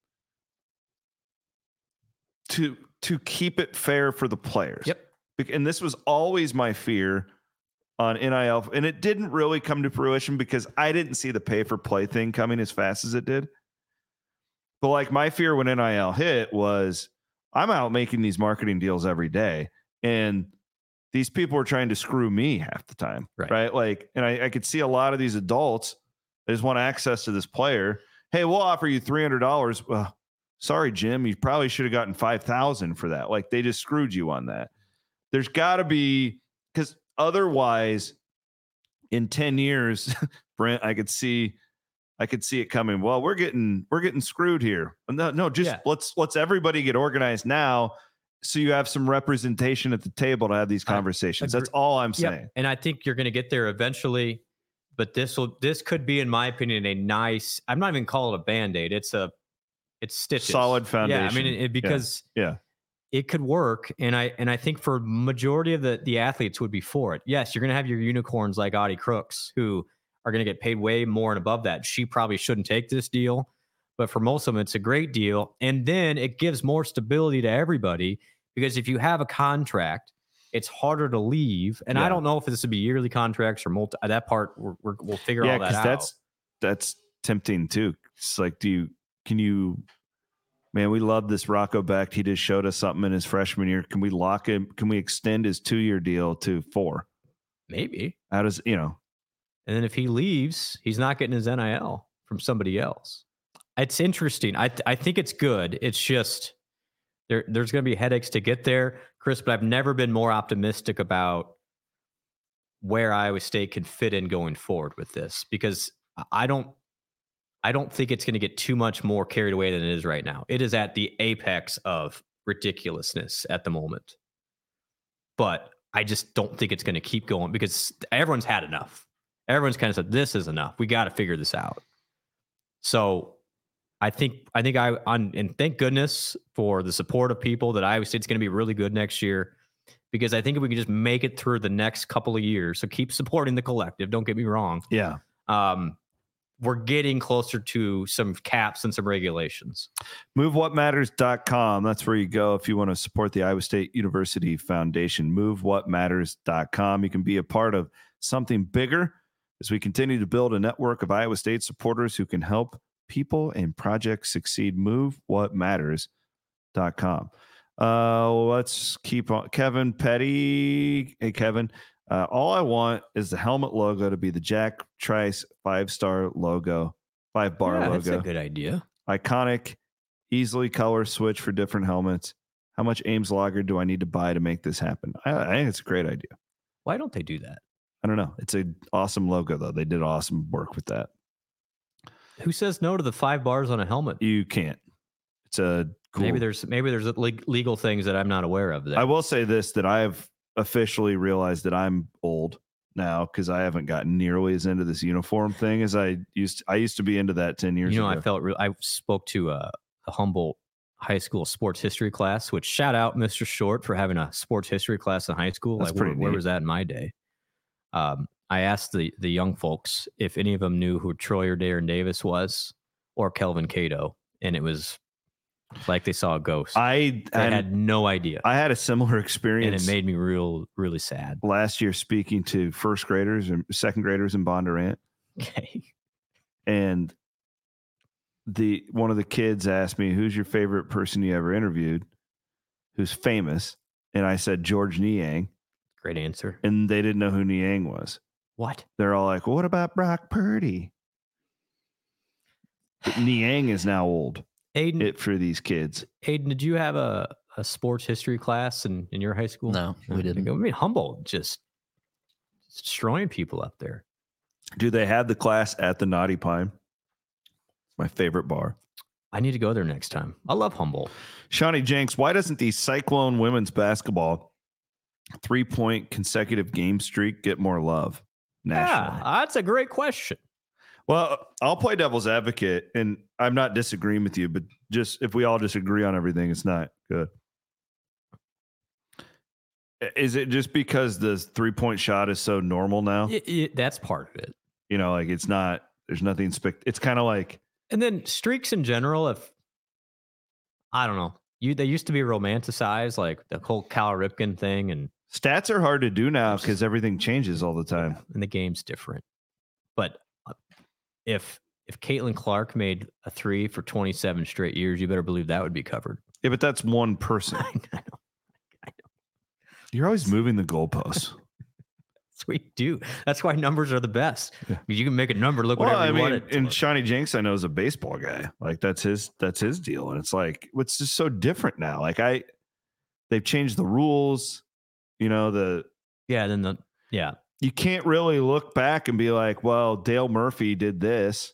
to to keep it fair for the players.
Yep.
And this was always my fear on N I L, and it didn't really come to fruition because I didn't see the pay for play thing coming as fast as it did. But like my fear when N I L hit was I'm out making these marketing deals every day, and these people are trying to screw me half the time.
Right.
Right. Like, and I, I could see a lot of these adults, they just want access to this player. Hey, we'll offer you three hundred dollars. Well, sorry, Jim, you probably should have gotten five thousand for that. Like they just screwed you on that. There's got to be, because otherwise in ten years, Brent, I could see, I could see it coming. Well, we're getting, we're getting screwed here. No, no, just yeah. let's, let's everybody get organized now. So you have some representation at the table to have these conversations. That's all I'm saying.
Yep. And I think you're going to get there eventually, but this will, this could be, in my opinion, a nice, I'm not even calling it a Band-Aid. It's a, it's stitches.
Solid foundation.
Yeah. I mean, it, because
yeah. yeah.
it could work. And I, and I think for majority of the, the athletes would be for it. Yes. You're going to have your unicorns like Audie Crooks who are going to get paid way more and above that. She probably shouldn't take this deal, but for most of them, it's a great deal. And then it gives more stability to everybody, because if you have a contract, it's harder to leave. And yeah. I don't know if this would be yearly contracts or multi, that part we're, we're, we'll figure
yeah,
all that out.
That's, that's tempting too. It's like, do you, can you, man, we love this Rocco Becht. He just showed us something in his freshman year. Can we lock him? Can we extend his two-year deal to four?
Maybe.
How does, you know?
And then if he leaves, he's not getting his N I L from somebody else. It's interesting. I I think it's good. It's just there. There's going to be headaches to get there, Chris, but I've never been more optimistic about where Iowa State can fit in going forward with this, because I don't, I don't think it's going to get too much more carried away than it is right now. It is at the apex of ridiculousness at the moment, but I just don't think it's going to keep going because everyone's had enough. Everyone's kind of said, this is enough. We got to figure this out. So I think, I think I, on, and thank goodness for the support of people that Iowa State's going to be really good next year, because I think if we can just make it through the next couple of years, so keep supporting the collective. Don't get me wrong.
Yeah.
Um, we're getting closer to some caps and some regulations.
move what matters dot com. That's where you go if you want to support the Iowa State University Foundation. move what matters dot com. You can be a part of something bigger as we continue to build a network of Iowa State supporters who can help people and projects succeed. move what matters dot com. Uh, let's keep on. Kevin Petty. Hey, Kevin. Uh, all I want is the helmet logo to be the Jack Trice five-star logo, five-bar
yeah,
logo.
That's a good idea.
Iconic, easily color switch for different helmets. How much Ames Lager do I need to buy to make this happen? I, I think it's a great idea.
Why don't they do that?
I don't know. It's an awesome logo, though. They did awesome work with that.
Who says no to the five bars on a helmet?
You can't. It's a cool.
Maybe there's maybe there's le- legal things that I'm not aware of. There.
I will say this, that I have officially realized that I'm old now because I haven't gotten nearly as into this uniform thing as I used to. I used to be into that ten years
you know,
ago.
I felt real. I spoke to a, a Humboldt high school sports history class, which shout out Mister Short for having a sports history class in high school.
That's
like,
pretty
where, where
neat.
was that in my day? Um, I asked the the young folks if any of them knew who Troy or Darren Davis was or Kelvin Cato, and it was like they saw a ghost.
I,
I
and
had no idea,
I had a similar
and
experience
it made me real, really sad.
last year speaking to first graders and second graders in Bondurant.
Okay,
And the one of the kids asked me, "Who's your favorite person you ever interviewed who's famous?" And I said George Niang,
great answer.
and they didn't know who Niang was.
What?
They're all like, well, "What about Brock Purdy?" But Niang is now old.
Aiden,
It for these kids.
Aiden, did you have a, a sports history class in, in your high school?
No, we didn't.
I mean, Humboldt just destroying people up there.
Do they have the class at the Naughty Pine? My favorite bar.
I need to go there next time. I love Humboldt.
Shawnee Jenks, why doesn't the Cyclone women's basketball three-point consecutive game streak get more love nationally?
Yeah, that's a great question.
Well, I'll play devil's advocate, and I'm not disagreeing with you, but just if we all disagree on everything, it's not good. Is it just because the three-point shot is so normal now?
It- it- that's part of it.
You know, like it's not, there's nothing spec. It's kind of like,
And then streaks in general, if I don't know, you they used to be romanticized, like the whole Cal Ripken thing, and
stats are hard to do now because everything changes all the time.
and the game's different. But uh, if if Caitlin Clark made a three for twenty-seven straight years, you better believe that would be covered.
Yeah, but that's one person.
I know. I know.
You're always moving the goalposts.
That's what we do. That's why numbers are the best.
Yeah.
You can make a number look
Well,
whatever
I
you want
mean,
it to
and
look.
Shawnee Jenks, I know, is a baseball guy. Like that's his, that's his deal. And it's like, it's just so different now. Like I, they've changed the rules. You know, the
Yeah, then the yeah.
you can't really look back and be like, well, Dale Murphy did this,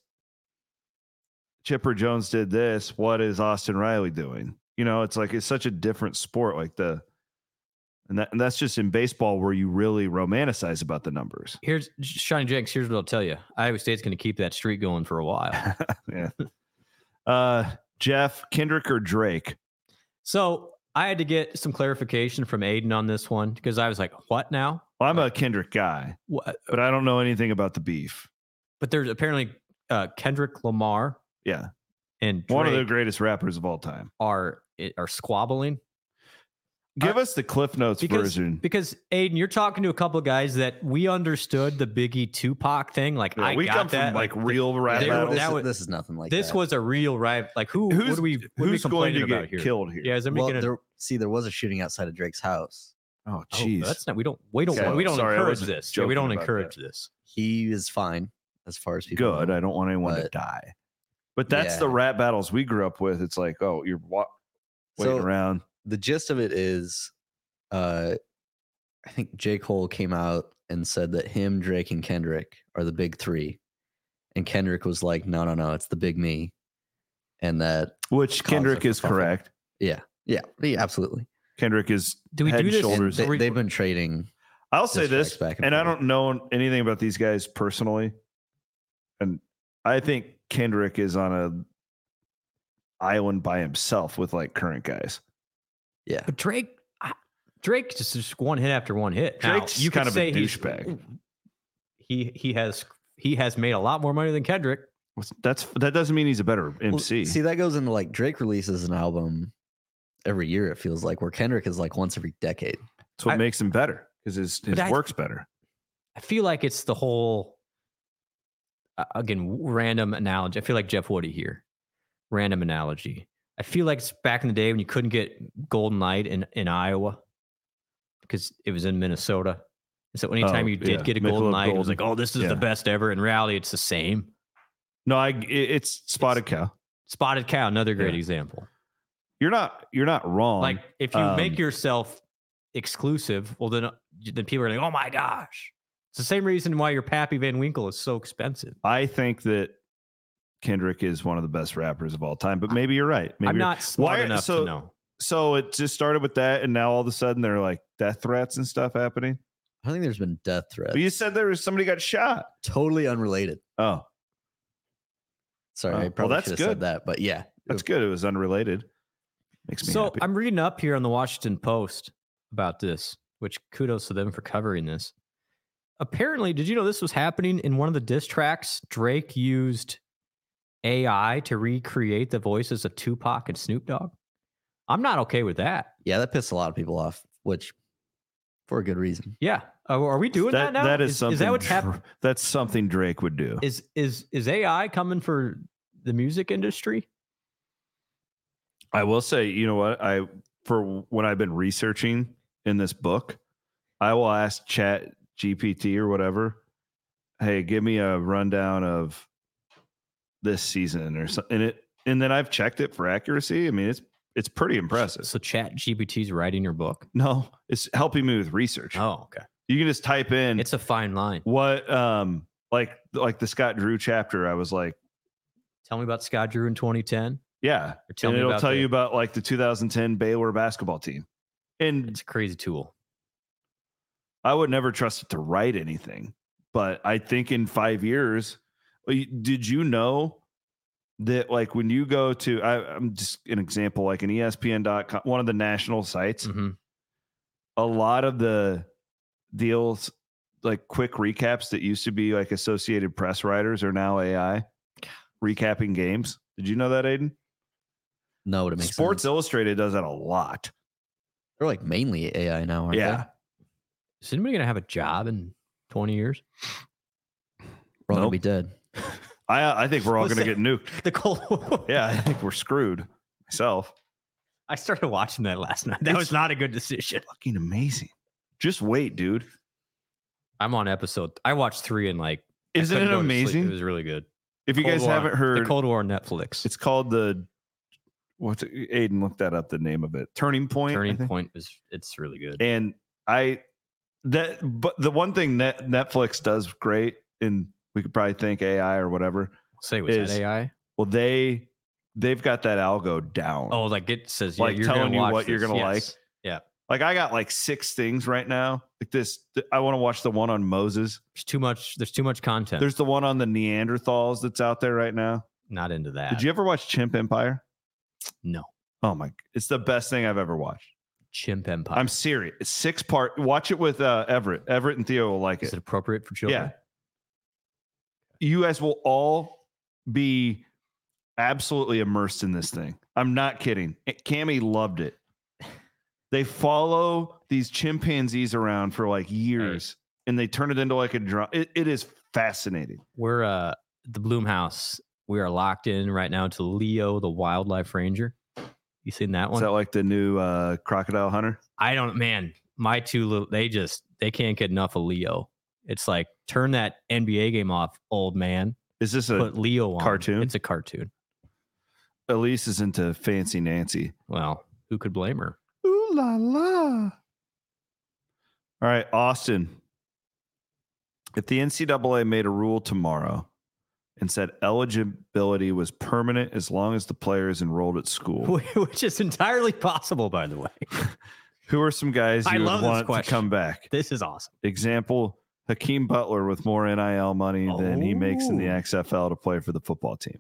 Chipper Jones did this. What is Austin Riley doing? You know, it's like it's such a different sport. Like the, and that, and that's just in baseball where you really romanticize about the numbers.
Here's Shawnee Jenks. Here's what I'll tell you. Iowa State's going to keep that streak going for a while.
Yeah. Uh, Jeff, Kendrick, or Drake?
So I had to get some clarification from Aiden on this one because I was like, "What now?"
Well, I'm a Kendrick guy,
What?
but I don't know anything about the beef.
But there's apparently uh, Kendrick Lamar
Yeah.
and
One of the
Drake
greatest rappers of all time.
are are squabbling.
Give
Uh,
us the Cliff Notes
Because,
version.
because Aiden, you're talking to a couple of guys that we understood the Biggie Tupac thing. Like
Yeah,
I
we
got
come
that.
from like real rap
they were-
battles.
this,
that
is,
was-
this is nothing like
this
that.
was a real right. Like who?
Who's,
what are we? What are we
who's going
complaining
to
about
get
here?
killed here?
Yeah, is
well,
everybody gonna?
there, see, there was a shooting outside of Drake's house.
Oh,
Oh,
jeez.
that's not. We don't. We don't.
Okay,
we don't
sorry, I
encourage
wasn't
this. Yeah, we
joking
don't
about
encourage this.
He is fine as far as people
good.
know.
I don't want anyone to
But-
die. But that's the
Yeah.
rap battles we grew up with. It's like, oh, you're wa- waiting
So-
around.
The gist of it is, uh, I think J. Cole came out and said that him, Drake, and Kendrick are the big three. And Kendrick was like, no, no, no, it's the big me. And that,
Which
cause
Kendrick
a
is
kerfuffle.
correct.
yeah, yeah, yeah, absolutely.
Kendrick is
Do we
head
do
and
this-
And
shoulders.
they,
we-
they've been trading.
I'll say
diss
this,
tracks back
and,
and
I
forth.
don't know anything about these guys personally, and I think Kendrick is on a island by himself with like current guys.
Yeah.
But Drake, I- Drake just just one hit after one hit. Now,
Drake's
you could
kind of a
say he's-
douchebag.
He he has he has made a lot more money than Kendrick.
That's that doesn't mean he's a better
Well,
M C.
see, that goes into like Drake releases an album every year, it feels like, where Kendrick is like once every decade.
That's what
I-
makes him better because his his
But I-
work's better.
I feel like it's the whole uh, again random analogy. I feel like Jeff Woody here. Random analogy. I feel like it's back in the day when you couldn't get Golden Light in, in Iowa because it was in Minnesota. And so anytime
Oh,
you did
yeah.
get a Golden
Michelob
Light, it was
Golden.
like, oh, this is
Yeah.
the best ever. In reality, it's the same.
No, I it- it's spotted cow.
Spotted Cow, another great
Yeah.
example.
You're not you're not wrong.
Like if you
um,
make yourself exclusive, well then uh, then people are like, oh my gosh. It's the same reason why your Pappy Van Winkle is so expensive.
I think that Kendrick is one of the best rappers of all time, but maybe you're right. Maybe
I'm
you're-
not smart
Why-
enough
so,
to know.
So it just started with that, and now all of a sudden they're like death threats and stuff happening.
I think there's been death threats.
But you said there was somebody got shot.
Totally unrelated.
Oh,
Sorry,
Oh,
I
well,
probably
that's
should have
good.
said that, but yeah,
that's good. It was unrelated. Makes me
So
happy.
I'm reading up here on the Washington Post about this, which kudos to them for covering this. Apparently, did you know this was happening in one of the diss tracks? Drake used A I to recreate the voices of Tupac and Snoop Dogg. I'm not okay with that.
yeah, that pissed a lot of people off, which for a good reason.
Yeah. Oh, are we doing that, now?
That is, something.
Is that what's
Dra-
happening?
That's something Drake would do.
Is is is A I coming for the music industry?
I will say, you know what? I for when I've been researching in this book, I will ask Chat G P T or whatever, hey, give me a rundown of this season or something. And it and then I've checked it for accuracy. I mean, it's it's pretty impressive.
So Chat G P T's writing your book.
No, it's helping me with research.
Oh, okay.
You can just type in
It's a fine line.
what um like like the Scott Drew chapter. I was like,
Tell me about Scott Drew in twenty ten.
yeah.
Or tell
and
me
it'll
about
tell
the-
you about like the two thousand ten Baylor basketball team. And
It's a crazy tool.
I would never trust it to write anything, but I think in five years, did you know that like when you go to, I, I'm just an example, like an E S P N dot com, one of the national sites,
Mm-hmm.
a lot of the deals, like quick recaps that used to be like Associated Press writers are now A I recapping games. Did you know that, Aiden?
No, to make
Sports
sense.
Illustrated does that a lot.
They're like mainly A I now, aren't
Yeah.
Is anybody gonna have a job in twenty years?
they? We're all gonna
Nope.
be dead.
I, I think we're all
What's
going to
that?
get nuked.
The Cold War.
Yeah, I think we're screwed myself.
I started watching that last night. That
It's-
was not a good decision.
Fucking amazing. Just wait, dude.
I'm on episode. I watched three and like. I
Isn't
couldn't
it
go to sleep.
amazing?
It was really good.
If you
Cold
guys
War-
haven't heard,
the Cold War on Netflix,
it's called the what's it, Aiden look that up. The name of it, Turning Point. I
Turning
think.
Point is it's really good.
And I that, but the one thing Net, Netflix does great, and we could probably think A I or whatever.
Say was
is-
that A I?
Well, they they've got that algo down.
Oh, like it says yeah,
like
you're
telling
gonna
you
watch
what you're
this.
gonna
Yes.
like.
Yeah,
Like I got like six things right now. Like this, th- I want to watch the one on Moses.
there's too much. There's too much content.
There's the one on the Neanderthals that's out there right now.
not into that.
Did you ever watch Chimp Empire?
No.
Oh my! It's the best thing I've ever watched.
Chimp Empire.
I'm serious. It's six part. Watch it with uh, Everett. Everett and Theo will like
Is
it.
it appropriate for children?
Yeah. You guys will all be absolutely immersed in this thing. I'm not kidding. Cammy loved it. They follow these chimpanzees around for like years, and they turn it into like a drum. It, it is fascinating.
We're uh the Bloom House. We are locked in right now to Leo, the wildlife ranger. You seen that
Is
one?
that like the new uh, crocodile hunter?
I don't, man. My two little, they just they can't get enough of Leo. It's like turn that N B A game off, old man.
Is this a
Put Leo on.
cartoon?
It's a cartoon.
Elise is into Fancy Nancy?
Well, who could blame her?
Ooh la la. All right, Austin. If the N C double A made a rule tomorrow and said eligibility was permanent as long as the player is enrolled at school,
Which is entirely possible, by the way.
who are some guys
I
you
love
would
this
want to
question.
come back?
This is awesome.
Example, Hakeem Butler with more N I L money than he makes in the
Oh.
X F L to play for the football team.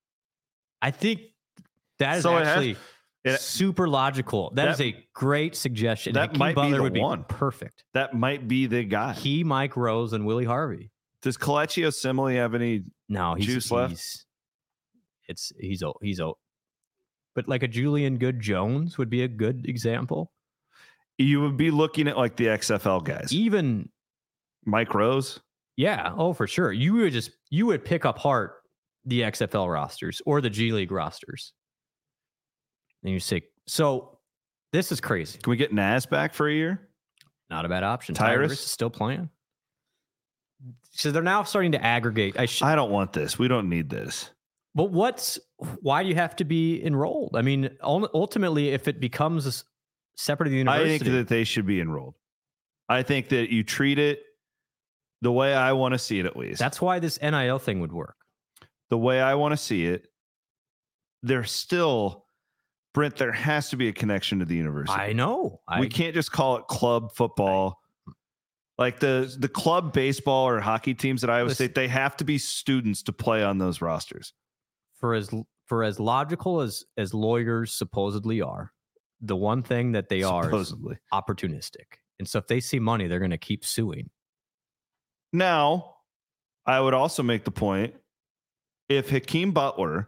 I think that is
So it has-
actually
it-
super logical.
that-
that is a great suggestion.
that
Hakeem
might be
Butler
the
would be
one.
perfect.
That might be the guy.
He, Mike Rose, and Willie Harvey.
Does Kalechi Osemele have any?
No, he's,
Juice left?
he's it's he's old. He's old. But like a Julian Good Jones would be a good example.
You would be looking at like the X F L guys.
Even
Mike Rose.
yeah, oh for sure. You would just you would pick apart the X F L rosters or the G League rosters. And you say, so this is crazy.
Can we get Nas back for a year?
Not a bad option.
Tyrus?
Tyrus is still playing. So they're now starting to aggregate. I should,
I don't want this. We don't need this.
but what's why do you have to be enrolled? I mean, ul- ultimately, if it becomes a s- separate of the
I
university,
think that they should be enrolled. I think that you treat it the way I want to see it, at least.
that's why this N I L thing would work.
the way I want to see it, there's still, Brent, there has to be a connection to the university.
I know. I,
we can't just call it club football. Like the the club baseball or hockey teams at Iowa
Listen,
State, they have to be students to play on those rosters.
For as for as logical as as lawyers supposedly are, the one thing that they
supposedly.
are is opportunistic. And so if they see money, they're going to keep suing.
Now, I would also make the point, if Hakeem Butler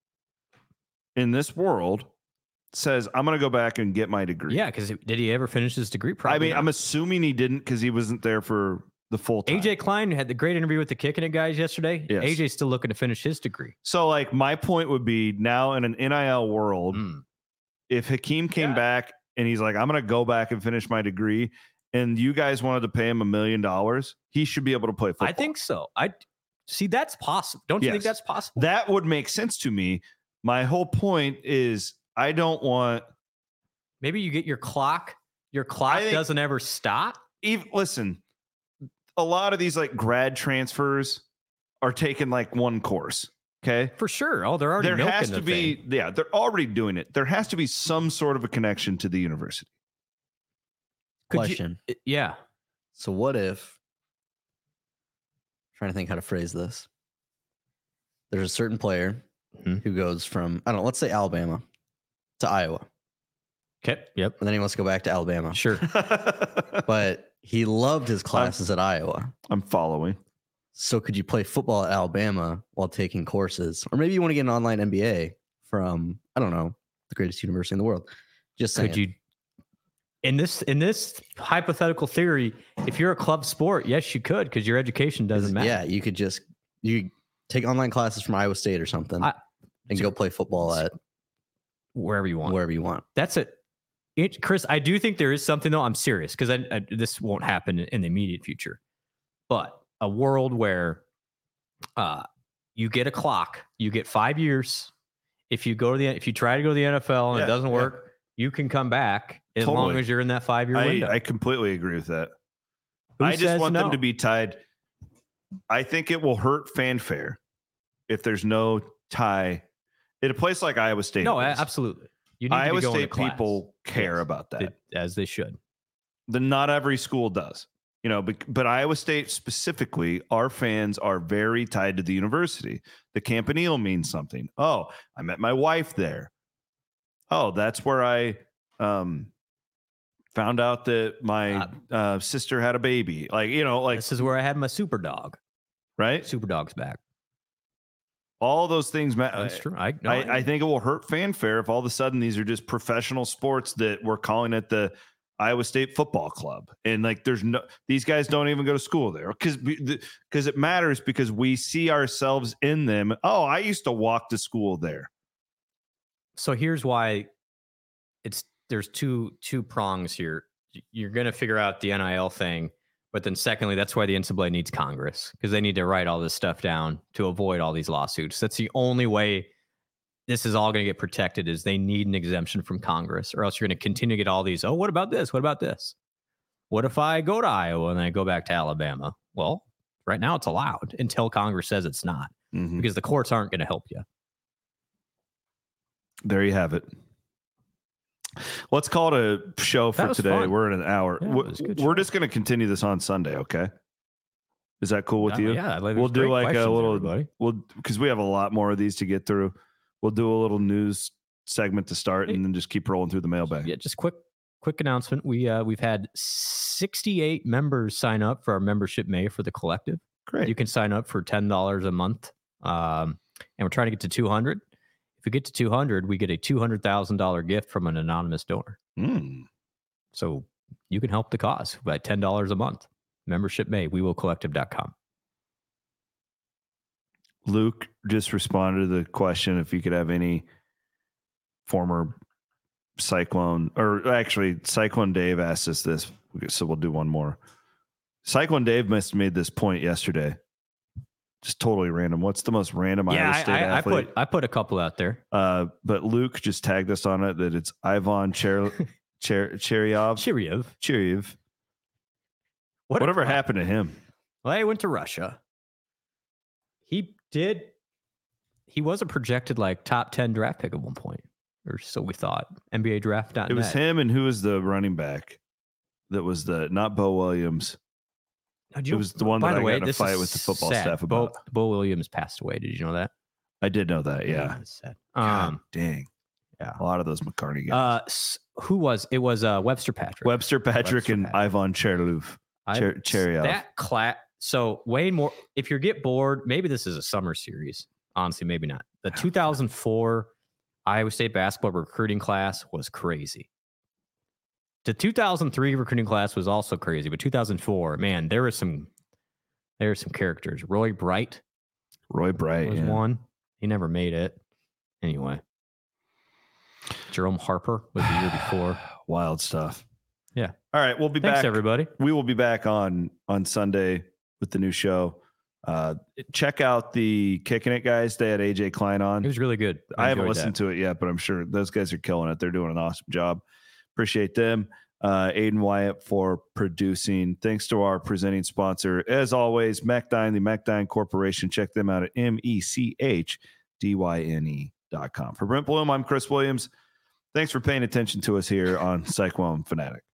in this world says, I'm going to go back and get my degree.
Yeah, because did he ever finish his degree? Probably
I mean,
not.
I'm assuming he didn't because he wasn't there for the full time.
A J Klein had the great interview with the Kicking It guys yesterday.
Yes.
A J's still looking to finish his degree.
So, like, my point would be now in an N I L world,
Mm.
if Hakeem came
Yeah.
back and he's like, I'm going to go back and finish my degree, and you guys wanted to pay him a million dollars, he should be able to play football.
I think so. I see that's possible. Don't you
Yes.
think that's possible?
That would make sense to me. My whole point is I don't want
Maybe you get your clock. Your clock
think-
doesn't ever stop.
even listen, a lot of these like grad transfers are taking like one course. Okay.
For sure. Oh, they're already
There
milking
has to
the
be,
thing.
yeah, they're already doing it. There has to be some sort of a connection to the university.
Could you-
Question.
uh, yeah.
So what if, trying to think how to phrase this. There's a certain player
Mhm.
who goes from, I don't know, let's say Alabama to Iowa.
Okay. Yep.
And then he wants to go back to Alabama.
Sure.
But he loved his classes at Iowa.
I'm following.
So could you play football at Alabama while taking courses? Or maybe you want to get an online M B A from, I don't know, the greatest university in the world. Just saying.
Could you in this in this hypothetical theory, if you're a club sport, yes, you could because your education doesn't matter.
Yeah, you could just you take online classes from Iowa State or something
I-
and go play football at
Wherever you want.
wherever you want.
That's it. It, Chris, I do think there is something though. I'm serious because I, I, this won't happen in the immediate future, but a world where uh, you get a clock, you get five years. If you go to the, if you try to go to the N F L and
Yeah,
it doesn't
yeah.
work, you can come back as long
Totally.
as you're in that five year
I,
window.
I completely agree with that.
Who
I just
says
want them
no?
to be tied. I think it will hurt fanfare if there's no tie at a place like Iowa State.
No, a-
is.
absolutely. You need
Iowa
to be going
State
to class.
people care
Yes.
about that.
They- as they should.
The not every school does, you know, but, but Iowa State specifically, our fans are very tied to the university. The Campanile means something. Oh, I met my wife there. Oh, that's where I um, found out that my
Uh,
uh, sister had a baby. Like, you know, like,
This is where I had my super dog.
right?
Super dog's back.
All those things matter.
That's true. I, no,
I, I think it will hurt fanfare if all of a sudden these are just professional sports that we're calling it the Iowa State Football Club. And like, there's no, these guys don't even go to school there because, because it matters because we see ourselves in them. Oh, I used to walk to school there.
So here's why it's there's two two prongs here. You're going to figure out the N I L thing, but then secondly, that's why the N C double A needs Congress because they need to write all this stuff down to avoid all these lawsuits. That's the only way this is all going to get protected is they need an exemption from Congress, or else you're going to continue to get all these. Oh, what about this? What about this? What if I go to Iowa and then I go back to Alabama? Well, right now it's allowed until Congress says it's not
Mhm.
because the courts aren't going to help you.
There you have it. Let's call it a show
That
for
was
today.
fun.
We're in an hour.
Yeah, it
We're-
was a good
We're
show.
just going to continue this on Sunday. Okay. Is that cool with
Uh,
you?
Yeah, like,
We'll
there's
do
great
like a
questions,
little,
everybody.
we'll, because we have a lot more of these to get through. We'll do a little news segment to start
Hey.
and then just keep rolling through the mailbag.
Yeah, just quick quick announcement. We uh we've had sixty-eight members sign up for our membership May for the collective.
Great.
You can sign up for ten dollars a month. Um and we're trying to get to two hundred. If we get to two hundred, we get a two hundred thousand dollars gift from an anonymous donor.
Mm.
So you can help the cause by ten dollars a month. Membership May, we will collective dot com.
Luke just responded to the question if you could have any former Cyclone, or actually Cyclone Dave asked us this, so we'll do one more. Cyclone Dave must have made this point yesterday. Just totally random. What's the most random
Yeah,
Iowa
I,
State
I, I
athlete?
put I put a couple out there.
Uh, but Luke just tagged us on it that it's Ivan Cher, Cher, Cheryev.
Chiriev.
Cheryev.
What
Whatever
a,
happened to him?
Well, he went to Russia. He did he was a projected like top ten draft pick at one point, or so we thought. N B A draft dot net.
It was him, and who was the running back? That was the not Bo Williams.
Now,
It was the one
by
that
the
I
way,
got in a
this
fight
is
with the football
sad.
staff
Bo,
about.
Bo Williams passed away. Did you know that?
I did know that. Yeah.
That's sad.
God
Um,
dang.
yeah.
A lot of those McCartney guys.
Uh, s- who was it? Was uh Webster Patrick?
Webster Patrick
Webster
and
Patrick.
Ivan Cherlouf.
I-
Cher- Cherry off.
that class. So Wayne Moore. If you get bored, maybe this is a summer series. Honestly, maybe not. The two thousand four Iowa State basketball recruiting class was crazy. The two thousand three recruiting class was also crazy, but two thousand four, man, there was some, there were some characters. Roy Bright
Roy Bright.
was
Yeah.
one. He never made it. Anyway, Jerome Harper was the year before.
Wild stuff.
Yeah.
All right. We'll be
Thanks,
back.
everybody.
We will be back on on Sunday with the new show. Uh, check out the Kicking It guys. They had A J Klein on.
It was really good.
I haven't
enjoyed
listened
that.
to it yet, but I'm sure those guys are killing it. They're doing an awesome job. Appreciate them. Uh, Aiden Wyatt for producing. Thanks to our presenting sponsor, as always, Mechdine, the Mechdine Corporation. Check them out at M E C H D Y N E dot com. For Brent Bloom, I'm Chris Williams. Thanks for paying attention to us here on Cyclone Fanatic.